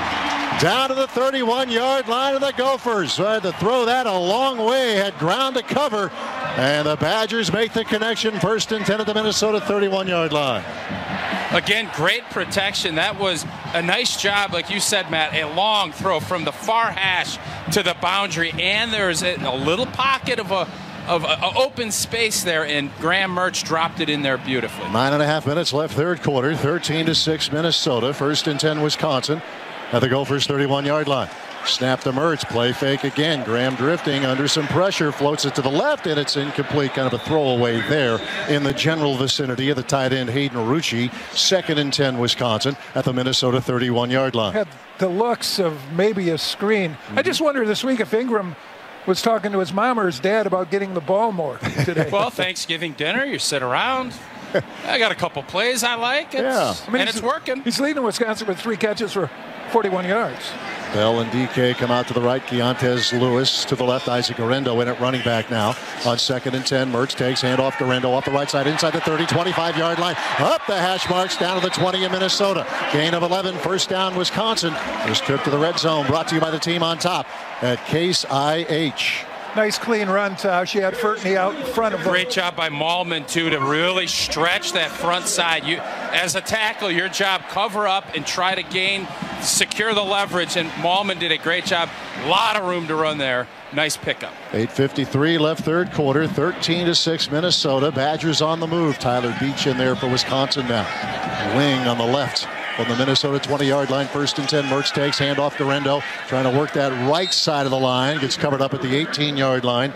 Down to the thirty-one-yard line of the Gophers. Had to throw that a long way, had ground to cover, and the Badgers make the connection. First and ten at the Minnesota thirty-one-yard line. Again, great protection. That was a nice job, like you said, Matt, a long throw from the far hash to the boundary, and there's a, a little pocket of a of a, a open space there, and Graham Mertz dropped it in there beautifully. Nine and a half minutes left, third quarter, thirteen to six Minnesota. First and ten Wisconsin at the Gophers thirty-one-yard line. Snap to Mertz, play fake again. Graham drifting under some pressure, floats it to the left, and it's incomplete. Kind of a throwaway there in the general vicinity of the tight end Hayden Rucci. Second and ten Wisconsin at the Minnesota thirty-one-yard line. Had the looks of maybe a screen. Mm-hmm. I just wonder this week if Ingram was talking to his mom or his dad about getting the ball more today. Well, Thanksgiving dinner, you sit around. I got a couple plays I like. It's, yeah, I mean, and it's working. He's leading Wisconsin with three catches for forty-one yards. Bell and D K come out to the right. Keontez Lewis to the left. Isaac Garendo in at running back now. On second and ten, Mertz takes handoff. Garendo off the right side inside the thirty, twenty-five-yard line. Up the hash marks down to the twenty in Minnesota. Gain of eleven. First down, Wisconsin. This trip to the red zone brought to you by the team on top at Case I H. Nice clean run, Tosh. He had Furtney out in front of him. Great job by Mahlman, too, to really stretch that front side. You, as a tackle, your job, cover up and try to gain, secure the leverage, and Mahlman did a great job. A lot of room to run there. Nice pickup. eight fifty-three left third quarter, thirteen to six Minnesota. Badgers on the move. Tyler Beach in there for Wisconsin now. Wing on the left. From the Minnesota twenty-yard line, first and ten, Mertz takes, handoff to Garendo, trying to work that right side of the line, gets covered up at the eighteen-yard line.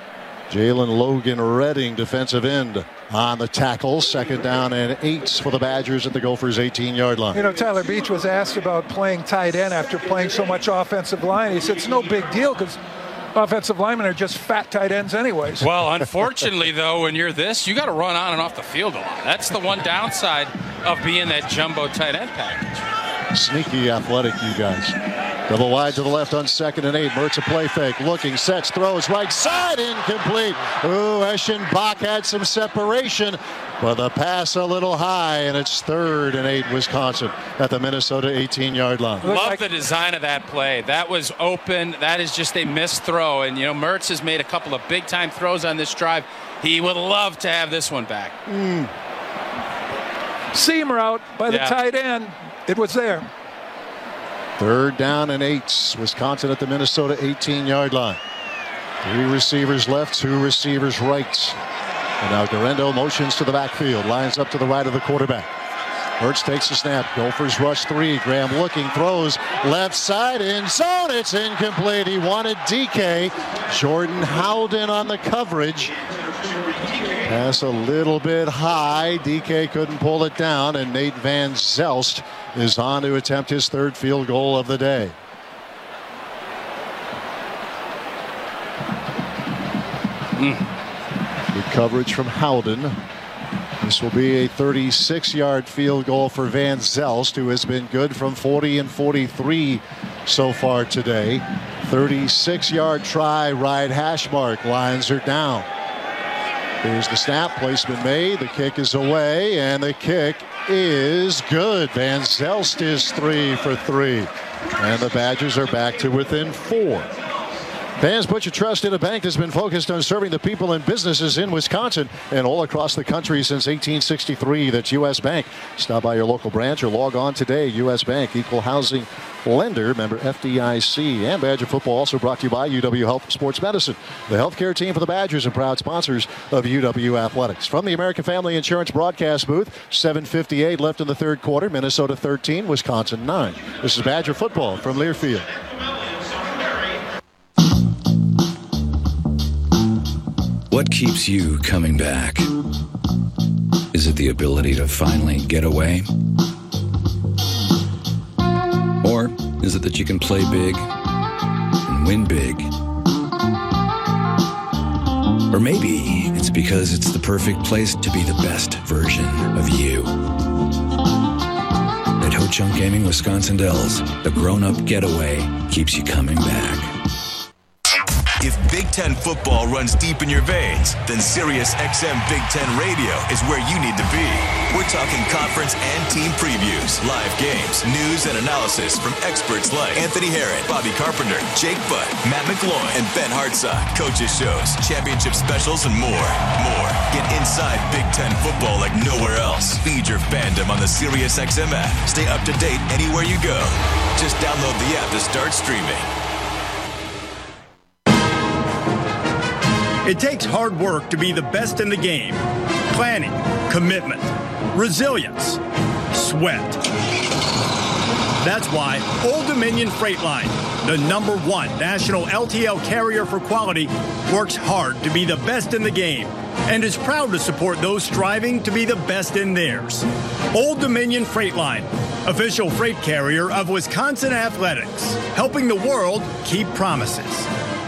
Jalen Logan Redding, defensive end, on the tackle. Second down and eight for the Badgers at the Gophers' eighteen-yard line. You know, Tyler Beach was asked about playing tight end after playing so much offensive line. He said it's no big deal because offensive linemen are just fat tight ends anyways. Well, unfortunately, though, when you're this, you got to run on and off the field a lot. That's the one downside of being that jumbo tight end package. Sneaky athletic, you guys. Double wide to the left on second and eight. Mertz a play fake. Looking, sets, throws, right side, incomplete. Ooh, Eschenbach had some separation, but the pass a little high, and it's third and eight Wisconsin at the Minnesota eighteen-yard line. Love the design of that play. That was open. That is just a missed throw. And, you know, Mertz has made a couple of big-time throws on this drive. He would love to have this one back. Mm. Seam route by the yeah. tight end. It was there. Third down and eight. Wisconsin at the Minnesota eighteen-yard line. Three receivers left, two receivers right. And now Guerrero motions to the backfield. Lines up to the right of the quarterback. Mertz takes a snap. Gophers rush three. Graham looking, throws left side, end zone. It's incomplete. He wanted D K. Jordan Howden on the coverage. Pass a little bit high. D K couldn't pull it down, and Nate Van Zelst is on to attempt his third field goal of the day. Mm. Good coverage from Howden. This will be a thirty-six-yard field goal for Van Zelst, who has been good from forty and forty-three so far today. thirty-six-yard try, right hash mark. Lines are down. Here's the snap, placement made. The kick is away, and the kick is good. Van Zelst is three for three, and the Badgers are back to within four. Fans, put your trust in a bank that's been focused on serving the people and businesses in Wisconsin and all across the country since eighteen sixty-three. That's U S Bank. Stop by your local branch or log on today. U S Bank, equal housing lender, member F D I C. And Badger football also brought to you by U W Health Sports Medicine, the healthcare team for the Badgers and proud sponsors of U W Athletics. From the American Family Insurance broadcast booth, seven fifty-eight left in the third quarter. Minnesota thirteen, Wisconsin nine. This is Badger football from Learfield. What keeps you coming back? Is it the ability to finally get away? Or is it that you can play big and win big? Or maybe it's because it's the perfect place to be the best version of you. At Ho Chunk Gaming Wisconsin Dells, the grown-up getaway keeps you coming back. If Big Ten football runs deep in your veins, then Sirius X M Big Ten Radio is where you need to be. We're talking conference and team previews, live games, news, and analysis from experts like Anthony Herron, Bobby Carpenter, Jake Butt, Matt McGloin, and Ben Hartsock. Coaches shows, championship specials, and more. More. Get inside Big Ten football like nowhere else. Feed your fandom on the Sirius X M app. Stay up to date anywhere you go. Just download the app to start streaming. It takes hard work to be the best in the game. Planning, commitment, resilience, sweat. That's why Old Dominion Freight Line, the number one national L T L carrier for quality, works hard to be the best in the game and is proud to support those striving to be the best in theirs. Old Dominion Freight Line, official freight carrier of Wisconsin Athletics, helping the world keep promises.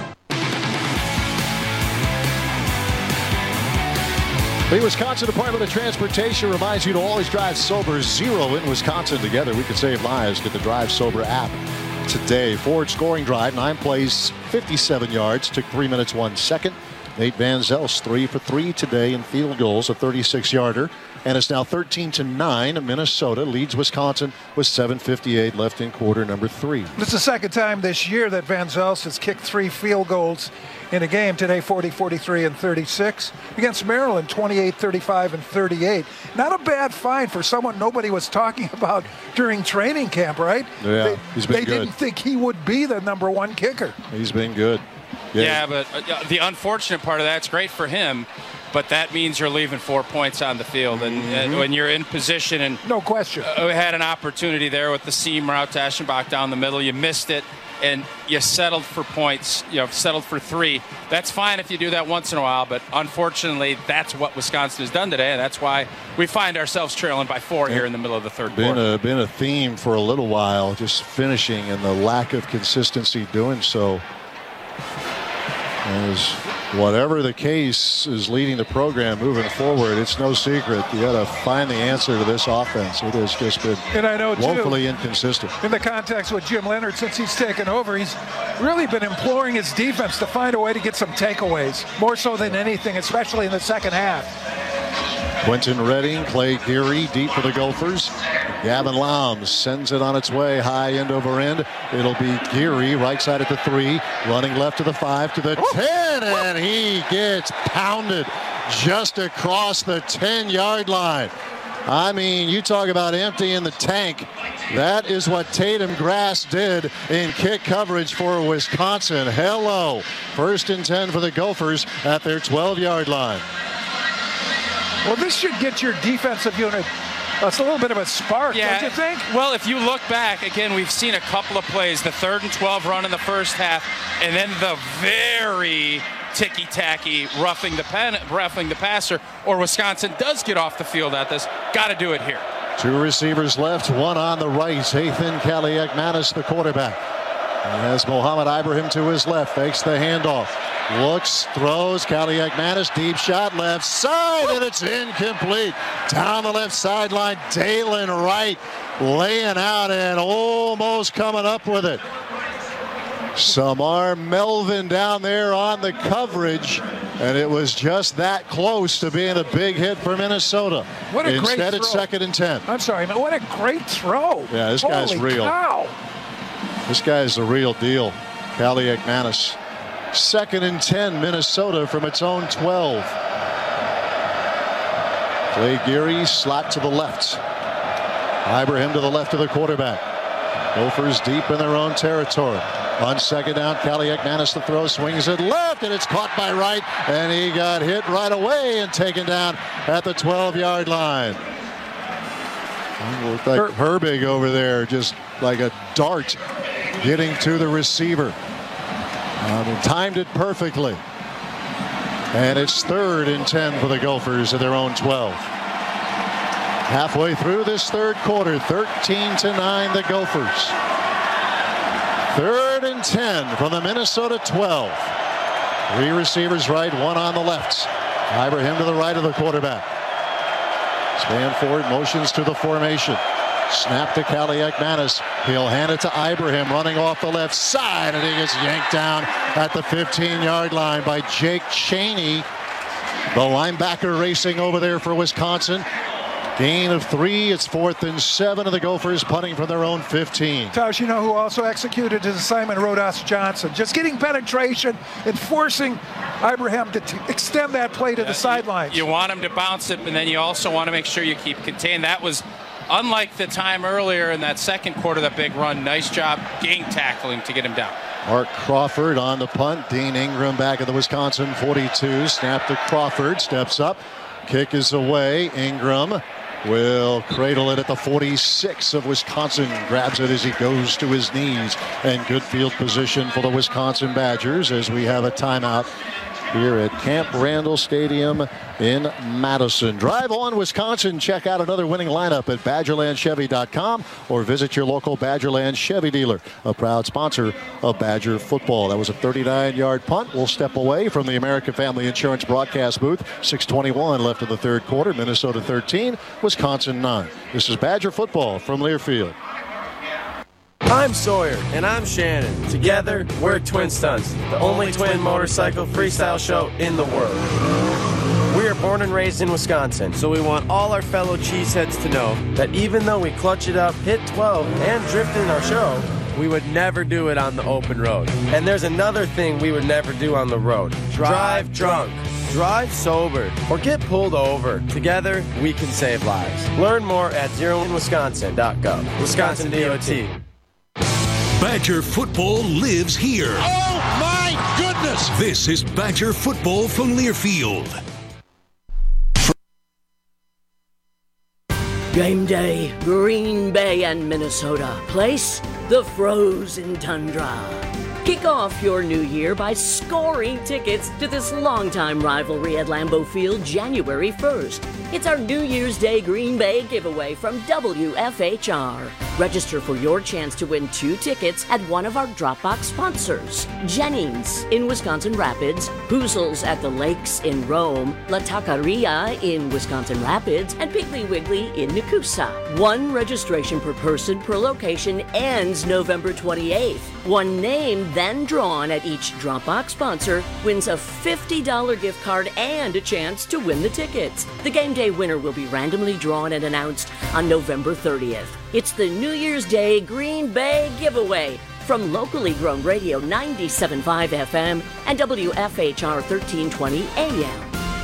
The Wisconsin Department of Transportation reminds you to always drive sober. Zero in Wisconsin. Together we can save lives. Get the Drive Sober app today. Ford scoring drive, nine plays, fifty-seven yards. Took three minutes, one second. Nate Van Zelst, three for three today in field goals, a thirty-six-yarder. And it's now thirteen to nine. Minnesota leads Wisconsin with seven fifty-eight left in quarter number three. This is the second time this year that Van Zelst has kicked three field goals in a game. Today, forty, forty-three, and thirty-six. Against Maryland, twenty-eight, thirty-five, and thirty-eight. Not a bad find for someone nobody was talking about during training camp, right? Yeah, they, he's been They good. didn't think he would be the number one kicker. He's been good. Yeah, yeah but uh, the unfortunate part of that's great for him, but that means you're leaving four points on the field. And Mm-hmm. uh, when you're in position and no question, uh, we had an opportunity there with the seam route to Eschenbach down the middle. You missed it, and you settled for points. You know, settled for three. That's fine if you do that once in a while, but unfortunately, that's what Wisconsin has done today, and that's why we find ourselves trailing by four here in the middle of the third been quarter. A, been a theme for a little while, just finishing and the lack of consistency doing so. As whatever the case is leading the program moving forward, it's no secret. You got to find the answer to this offense. It has just been and I know woefully too, inconsistent. In the context with Jim Leonhard, since he's taken over, he's really been imploring his defense to find a way to get some takeaways, more so than anything, especially in the second half. Quentin Redding, Clay Geary deep for the Gophers. Gavin Lowndes sends it on its way high end over end. It'll be Geary right side at the three, running left to the five to the Ooh. ten, and he gets pounded just across the ten-yard line. I mean, you talk about emptying the tank. That is what Tatum Grass did in kick coverage for Wisconsin. Hello. First and ten for the Gophers at their twelve-yard line. Well, this should get your defensive unit That's a little bit of a spark, yeah. don't you think? Well, if you look back, again, we've seen a couple of plays, the third and twelve run in the first half, and then the very ticky-tacky roughing the pen, roughing the passer, or Wisconsin does get off the field at this. Got to do it here. Two receivers left, one on the right. Ethan Kaliakmanis, the quarterback. He has Mohamed Ibrahim to his left, fakes the handoff. Looks, throws, Kaliakmanis, deep shot, left side, and it's incomplete. Down the left sideline, Dalen Wright laying out and almost coming up with it. Samar Melvin down there on the coverage, and it was just that close to being a big hit for Minnesota. What a Instead, great throw. it's second and ten. I'm sorry, man. What a great throw. Yeah, this Holy guy's real. Cow. This guy's the real deal. Kaliakmanis. Second and ten, Minnesota from its own twelve. Clay Geary, slot to the left. Ibrahim to the left of the quarterback. Gophers deep in their own territory. On second down, Kaliakmanis the throw, swings it left, and it's caught by Wright, and he got hit right away and taken down at the twelve-yard line. It looked like Her- Herbig over there, just like a dart, getting to the receiver. Um, timed it perfectly. And it's third and ten for the Gophers at their own twelve. Halfway through this third quarter, thirteen to nine the Gophers. Third and ten from the Minnesota twelve. Three receivers right, one on the left. Ibrahim to the right of the quarterback. Spanford motions to the formation. Snap to Kaliakmanis. He'll hand it to Ibrahim running off the left side, and he gets yanked down at the fifteen-yard line by Jake Chaney. The linebacker racing over there for Wisconsin. Gain of three. It's fourth and seven of the Gophers punting from their own fifteen. Tosh, you know who also executed his assignment? Rodas Johnson. Just getting penetration and forcing Ibrahim to t- extend that play to yeah, the sidelines. You, you want him to bounce it, and then you also want to make sure you keep contained. That was unlike the time earlier in that second quarter, that big run. Nice job gang tackling to get him down. Mark Crawford on the punt. Dean Ingram back at the Wisconsin forty-two. Snap to Crawford. Steps up. Kick is away. Ingram will cradle it at the forty-six of Wisconsin. Grabs it as he goes to his knees. And good field position for the Wisconsin Badgers as we have a timeout here at Camp Randall Stadium in Madison. Drive on Wisconsin. Check out another winning lineup at Badgerland Chevy dot com or visit your local Badgerland Chevy dealer, a proud sponsor of Badger football. That was a thirty-nine-yard punt. We'll step away from the American Family Insurance broadcast booth. six twenty-one left in the third quarter. Minnesota thirteen, Wisconsin nine. This is Badger football from Learfield. I'm Sawyer. And I'm Shannon. Together, we're Twin Stunts, the only twin motorcycle freestyle show in the world. We are born and raised in Wisconsin, so we want all our fellow cheeseheads to know that even though we clutch it up, hit twelve, and drift in our show, we would never do it on the open road. And there's another thing we would never do on the road. Drive drunk. Drive sober, or get pulled over. Together, we can save lives. Learn more at zero in wisconsin dot gov. Wisconsin D O T. Badger football lives here. Oh, my goodness! This is Badger football from Learfield. Game day, Green Bay and Minnesota. Place, the frozen tundra. Kick off your new year by scoring tickets to this longtime rivalry at Lambeau Field January first. It's our New Year's Day Green Bay giveaway from W F H R. Register for your chance to win two tickets at one of our Dropbox sponsors. Jennings in Wisconsin Rapids, Hoozles at the Lakes in Rome, La Taqueria in Wisconsin Rapids, and Piggly Wiggly in Nakusa. One registration per person per location ends November twenty-eighth. One name then drawn at each Dropbox sponsor wins a fifty dollars gift card and a chance to win the tickets. The game day winner will be randomly drawn and announced on November thirtieth. It's the New Year's Day Green Bay giveaway from locally grown radio ninety-seven point five F M and W F H R thirteen twenty A M.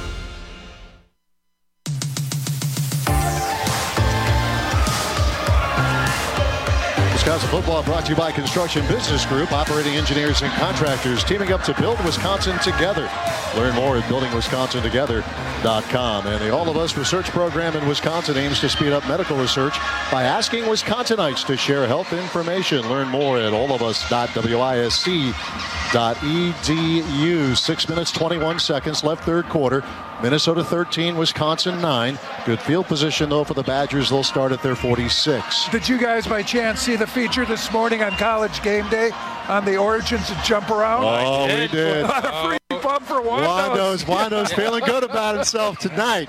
Wisconsin football brought to you by Construction Business Group, operating engineers and contractors teaming up to build Wisconsin together. Learn more at building wisconsin together dot com. And the All of Us research program in Wisconsin aims to speed up medical research by asking Wisconsinites to share health information. Learn more at all of us dot wisc dot e d u. Six minutes, twenty-one seconds left, third quarter. Minnesota thirteen, Wisconsin nine. Good field position, though, for the Badgers. They'll start at their forty-six. Did you guys, by chance, see the feature this morning on College Game Day on the origins of Jump Around? Oh, we did. On a free bump for Wando's, Wando's. Wando's feeling good about himself tonight.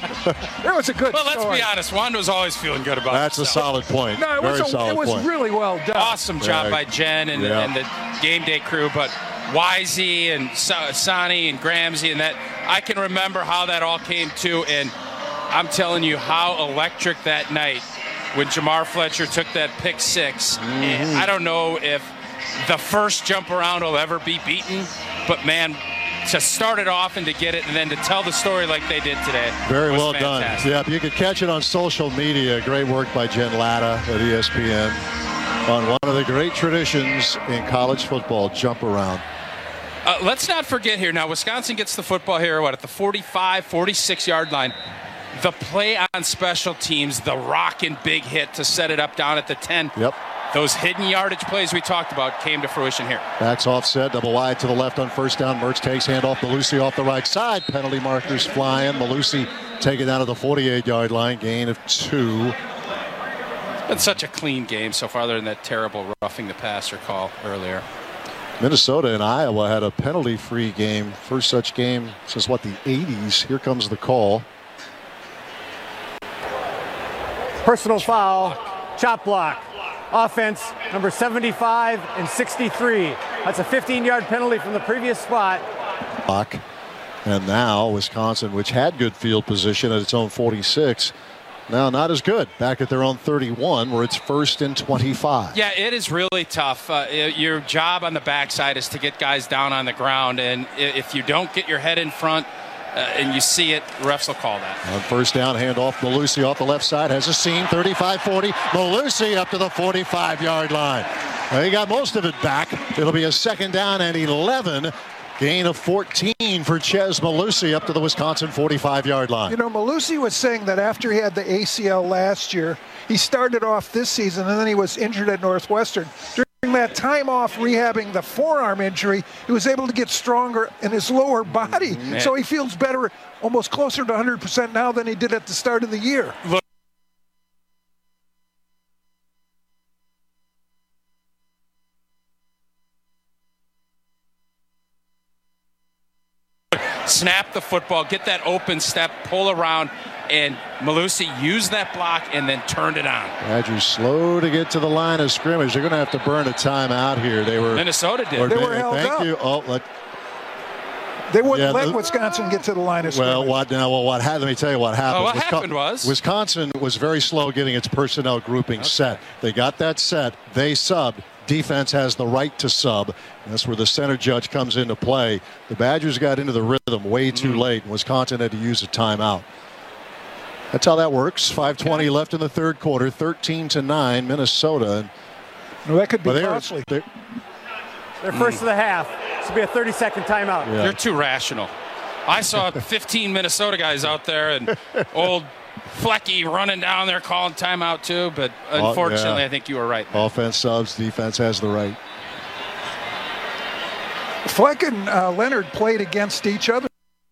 It was a good Well, let's story. be honest. Wando's always feeling good about That's himself. a solid point. No, it Very was, a, solid it was point. really well done. Awesome job Yeah. by Jen and, Yeah. and the game day crew, but Wisey and Sa- Sonny and Gramsci and that, I can remember how that all came to, and I'm telling you how electric that night when Jamar Fletcher took that pick six. Mm-hmm. I don't know if the first jump around will ever be beaten, but man, to start it off and to get it and then to tell the story like they did today. Very was well fantastic. done. Yeah, you could catch it on social media. Great work by Jen Latta at E S P N on one of the great traditions in college football, jump around. Uh, let's not forget here. Now, Wisconsin gets the football here, what, at the forty-five, forty-six yard line. The play on special teams, the rockin' big hit to set it up down at the ten. Yep. Those hidden yardage plays we talked about came to fruition here. Backs offset, double wide to the left on first down. Mertz takes handoff. Malusi off the right side. Penalty markers flying. Malusi taken down to the forty-eight yard line. Gain of two. It's been such a clean game so far, other than that terrible roughing the passer call earlier. Minnesota and Iowa had a penalty-free game. First such game since, what, the eighties. Here comes the call. Personal foul, chop block. Offense, number seventy-five and sixty-three. That's a fifteen yard penalty from the previous spot. Block. And now Wisconsin, which had good field position at its own forty-six, now not as good. Back at their own thirty-one, where it's first and twenty-five. Yeah, it is really tough. Uh, your job on the backside is to get guys down on the ground, and if you don't get your head in front uh, and you see it, refs will call that. On first down, handoff, Malusi off the left side, has a seam, thirty-five forty. Malusi up to the forty-five yard line. Well, he got most of it back. It'll be a second down and eleven. Gain of fourteen for Chez Malusi up to the Wisconsin forty-five yard line. You know, Malusi was saying that after he had the A C L last year, he started off this season and then he was injured at Northwestern. During that time off rehabbing the forearm injury, he was able to get stronger in his lower body. Man. So he feels better, almost closer to one hundred percent now than he did at the start of the year. Look. Snap the football, get that open step, pull around, and Malusi used that block and then turned it on. Badgers slow to get to the line of scrimmage. They're going to have to burn a timeout here. They were Minnesota did. Or, They were held thank up. you. Oh, let, They wouldn't Yeah, let the- Wisconsin get to the line of scrimmage. well, what now? Well, what happened? Let me tell you what happened. Oh, what Wisco- happened was- Wisconsin was very slow getting its personnel grouping set. They got that set. They subbed. Defense has the right to sub. And that's where the center judge comes into play. The Badgers got into the rhythm way too Mm. late, and Wisconsin had to use a timeout. That's how that works. five twenty left in the third quarter, thirteen to nine, Minnesota. No, that could be But they were- costly. they- They're first of the half. This will be a thirty second timeout. Yeah. You're too rational. I saw fifteen Minnesota guys out there and old Flecky running down there calling timeout too, but Oh, unfortunately yeah. I think you were right. Offense subs, defense has the right. Fleck and uh, Leonard played against each other.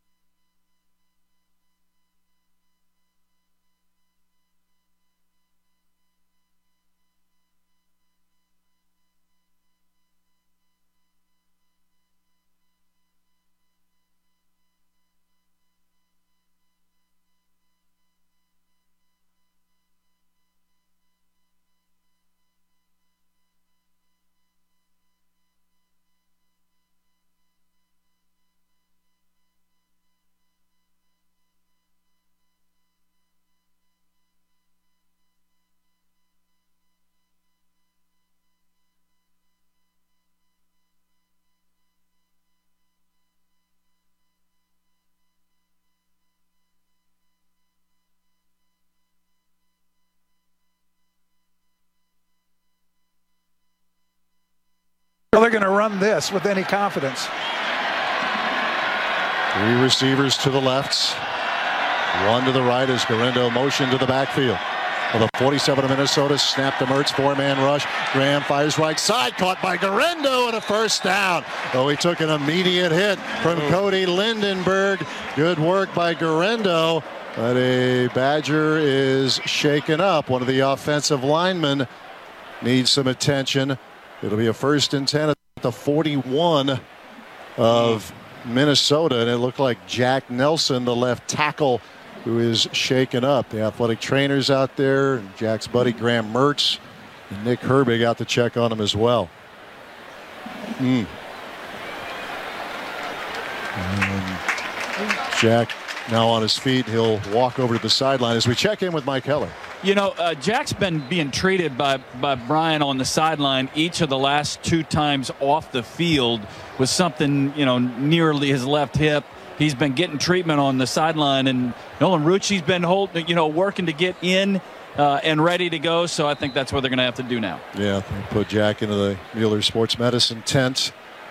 They're going to run this with any confidence. Three receivers to the left. One to the right as Guerrero motion to the backfield. For the forty-seven of Minnesota, snap to Mertz, four-man rush. Graham fires right side, caught by Guerrero, and a first down. Oh, he took an immediate hit from Cody Lindenberg. Good work by Guerrero, but a Badger is shaken up. One of the offensive linemen needs some attention. It'll be a first and ten at the forty-one of Minnesota, and it looked like Jack Nelson, the left tackle, who is shaken up. The athletic trainers out there, and Jack's buddy Graham Mertz, and Nick Herbig out to check on him as well. Mm. And Jack now on his feet. He'll walk over to the sideline as we check in with Mike Heller. You know, uh, Jack's been being treated by, by Brian on the sideline each of the last two times off the field with something, you know, nearly his left hip. He's been getting treatment on the sideline, and Nolan Rucci's been holding, you know, working to get in uh, and ready to go. So I think that's what they're going to have to do now. Yeah, they put Jack into the Mueller Sports Medicine tent.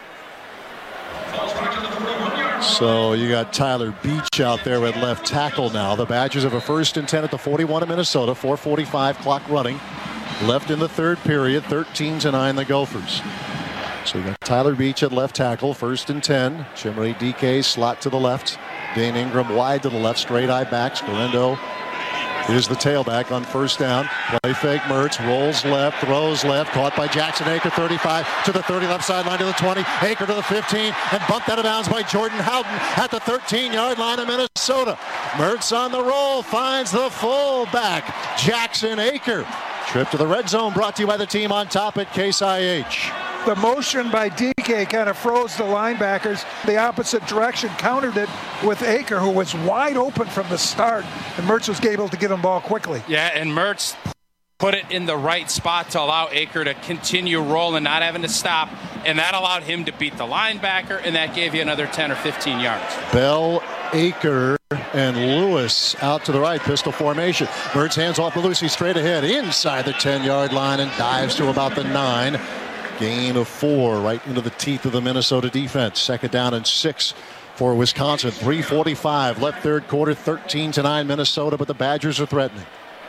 So you got Tyler Beach out there at left tackle now. The Badgers have a first and ten at the forty-one of Minnesota. four forty-five clock running. Left in the third period. thirteen to nine the Gophers. So you got Tyler Beach at left tackle. First and ten. Chimere Dike slot to the left. Dane Ingram wide to the left. Straight eye backs. Guerrero is the tailback on first down. Play fake Mertz. Rolls left. Throws left. Caught by Jackson Aker. thirty-five to the thirty. Left sideline to the twenty. Aker to the fifteen. And bumped out of bounds by Jordan Howden at the thirteen-yard line of Minnesota. Mertz on the roll. Finds the fullback, Jackson Aker. Trip to the red zone brought to you by the team on top at Case I H. The motion by D K kind of froze the linebackers the opposite direction, countered it with Aker, who was wide open from the start, and Mertz was able to get him ball quickly. Yeah, and Mertz put it in the right spot to allow Aker to continue rolling, not having to stop, and that allowed him to beat the linebacker, and that gave you another ten or fifteen yards. Bell, Aker, and Lewis out to the right, pistol formation. Mertz hands off to Lucy straight ahead inside the ten-yard line and dives to about the nine. Gain of four right into the teeth of the Minnesota defense. Second down and six for Wisconsin. three forty-five left third quarter, thirteen to nine Minnesota, but the Badgers are threatening.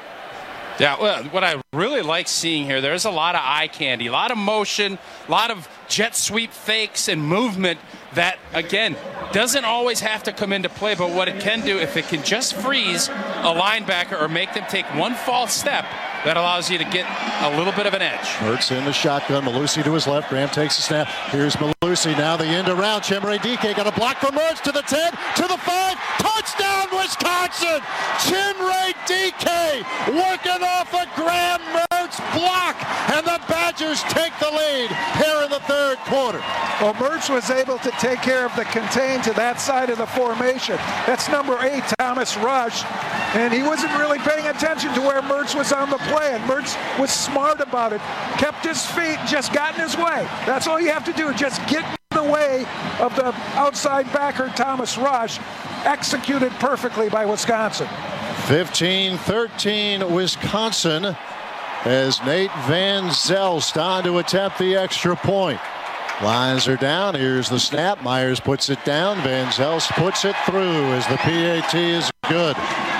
Yeah, well, what I really like seeing here, there's a lot of eye candy, a lot of motion, a lot of jet sweep fakes and movement that, again, doesn't always have to come into play, but what it can do, if it can just freeze a linebacker or make them take one false step, that allows you to get a little bit of an edge. Mertz in the shotgun. Malusi to his left. Graham takes the snap. Here's Malusi. Now the end around. Chimere Dike got a block from Mertz to the ten, to the five. Touchdown, Wisconsin! Chimere Dike working off a Graham Mertz block, and the Badgers take the lead here in the third quarter. Well, Mertz was able to take care of the contain to that side of the formation. That's number eight, Thomas Rush, and he wasn't really paying attention to where Mertz was on the play, and Mertz was smart about it. Kept his feet, just got in his way. That's all you have to do, just get in the way of the outside backer, Thomas Rush. Executed perfectly by Wisconsin. fifteen thirteen Wisconsin as Nate Van Zelst on to attempt the extra point. Lines are down. Here's the snap. Myers puts it down. Van Zelst puts it through as the P A T is good.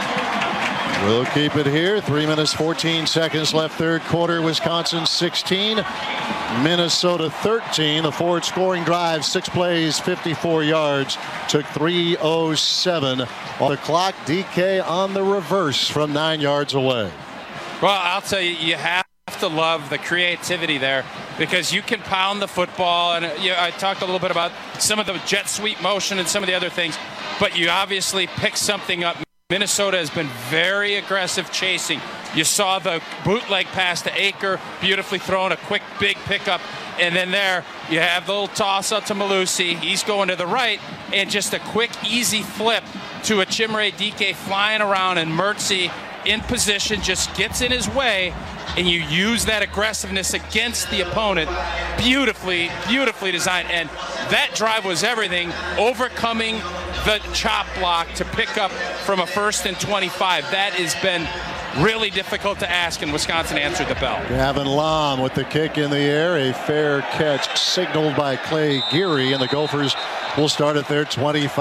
We'll keep it here. Three minutes, fourteen seconds left third quarter. Wisconsin sixteen. Minnesota thirteen. The Ford scoring drive, six plays, fifty-four yards, took three oh seven on the clock. D K on the reverse from nine yards away. Well, I'll tell you, you have to love the creativity there, because you can pound the football, and you know, I talked a little bit about some of the jet sweep motion and some of the other things, but you obviously pick something up. Minnesota has been very aggressive chasing. You saw the bootleg pass to Aker, beautifully thrown, a quick, big pickup. And then there, you have the little toss up to Malusi. He's going to the right, and just a quick, easy flip to a Chimere Dike flying around, and Mertzi in position just gets in his way, and you use that aggressiveness against the opponent. Beautifully, beautifully designed. And that drive was everything, overcoming the chop block to pick up from a first and twenty-five. That has been really difficult to ask, and Wisconsin answered the bell. Gavin Lom with the kick in the air. A fair catch signaled by Clay Geary, and the Gophers will start at their twenty-five.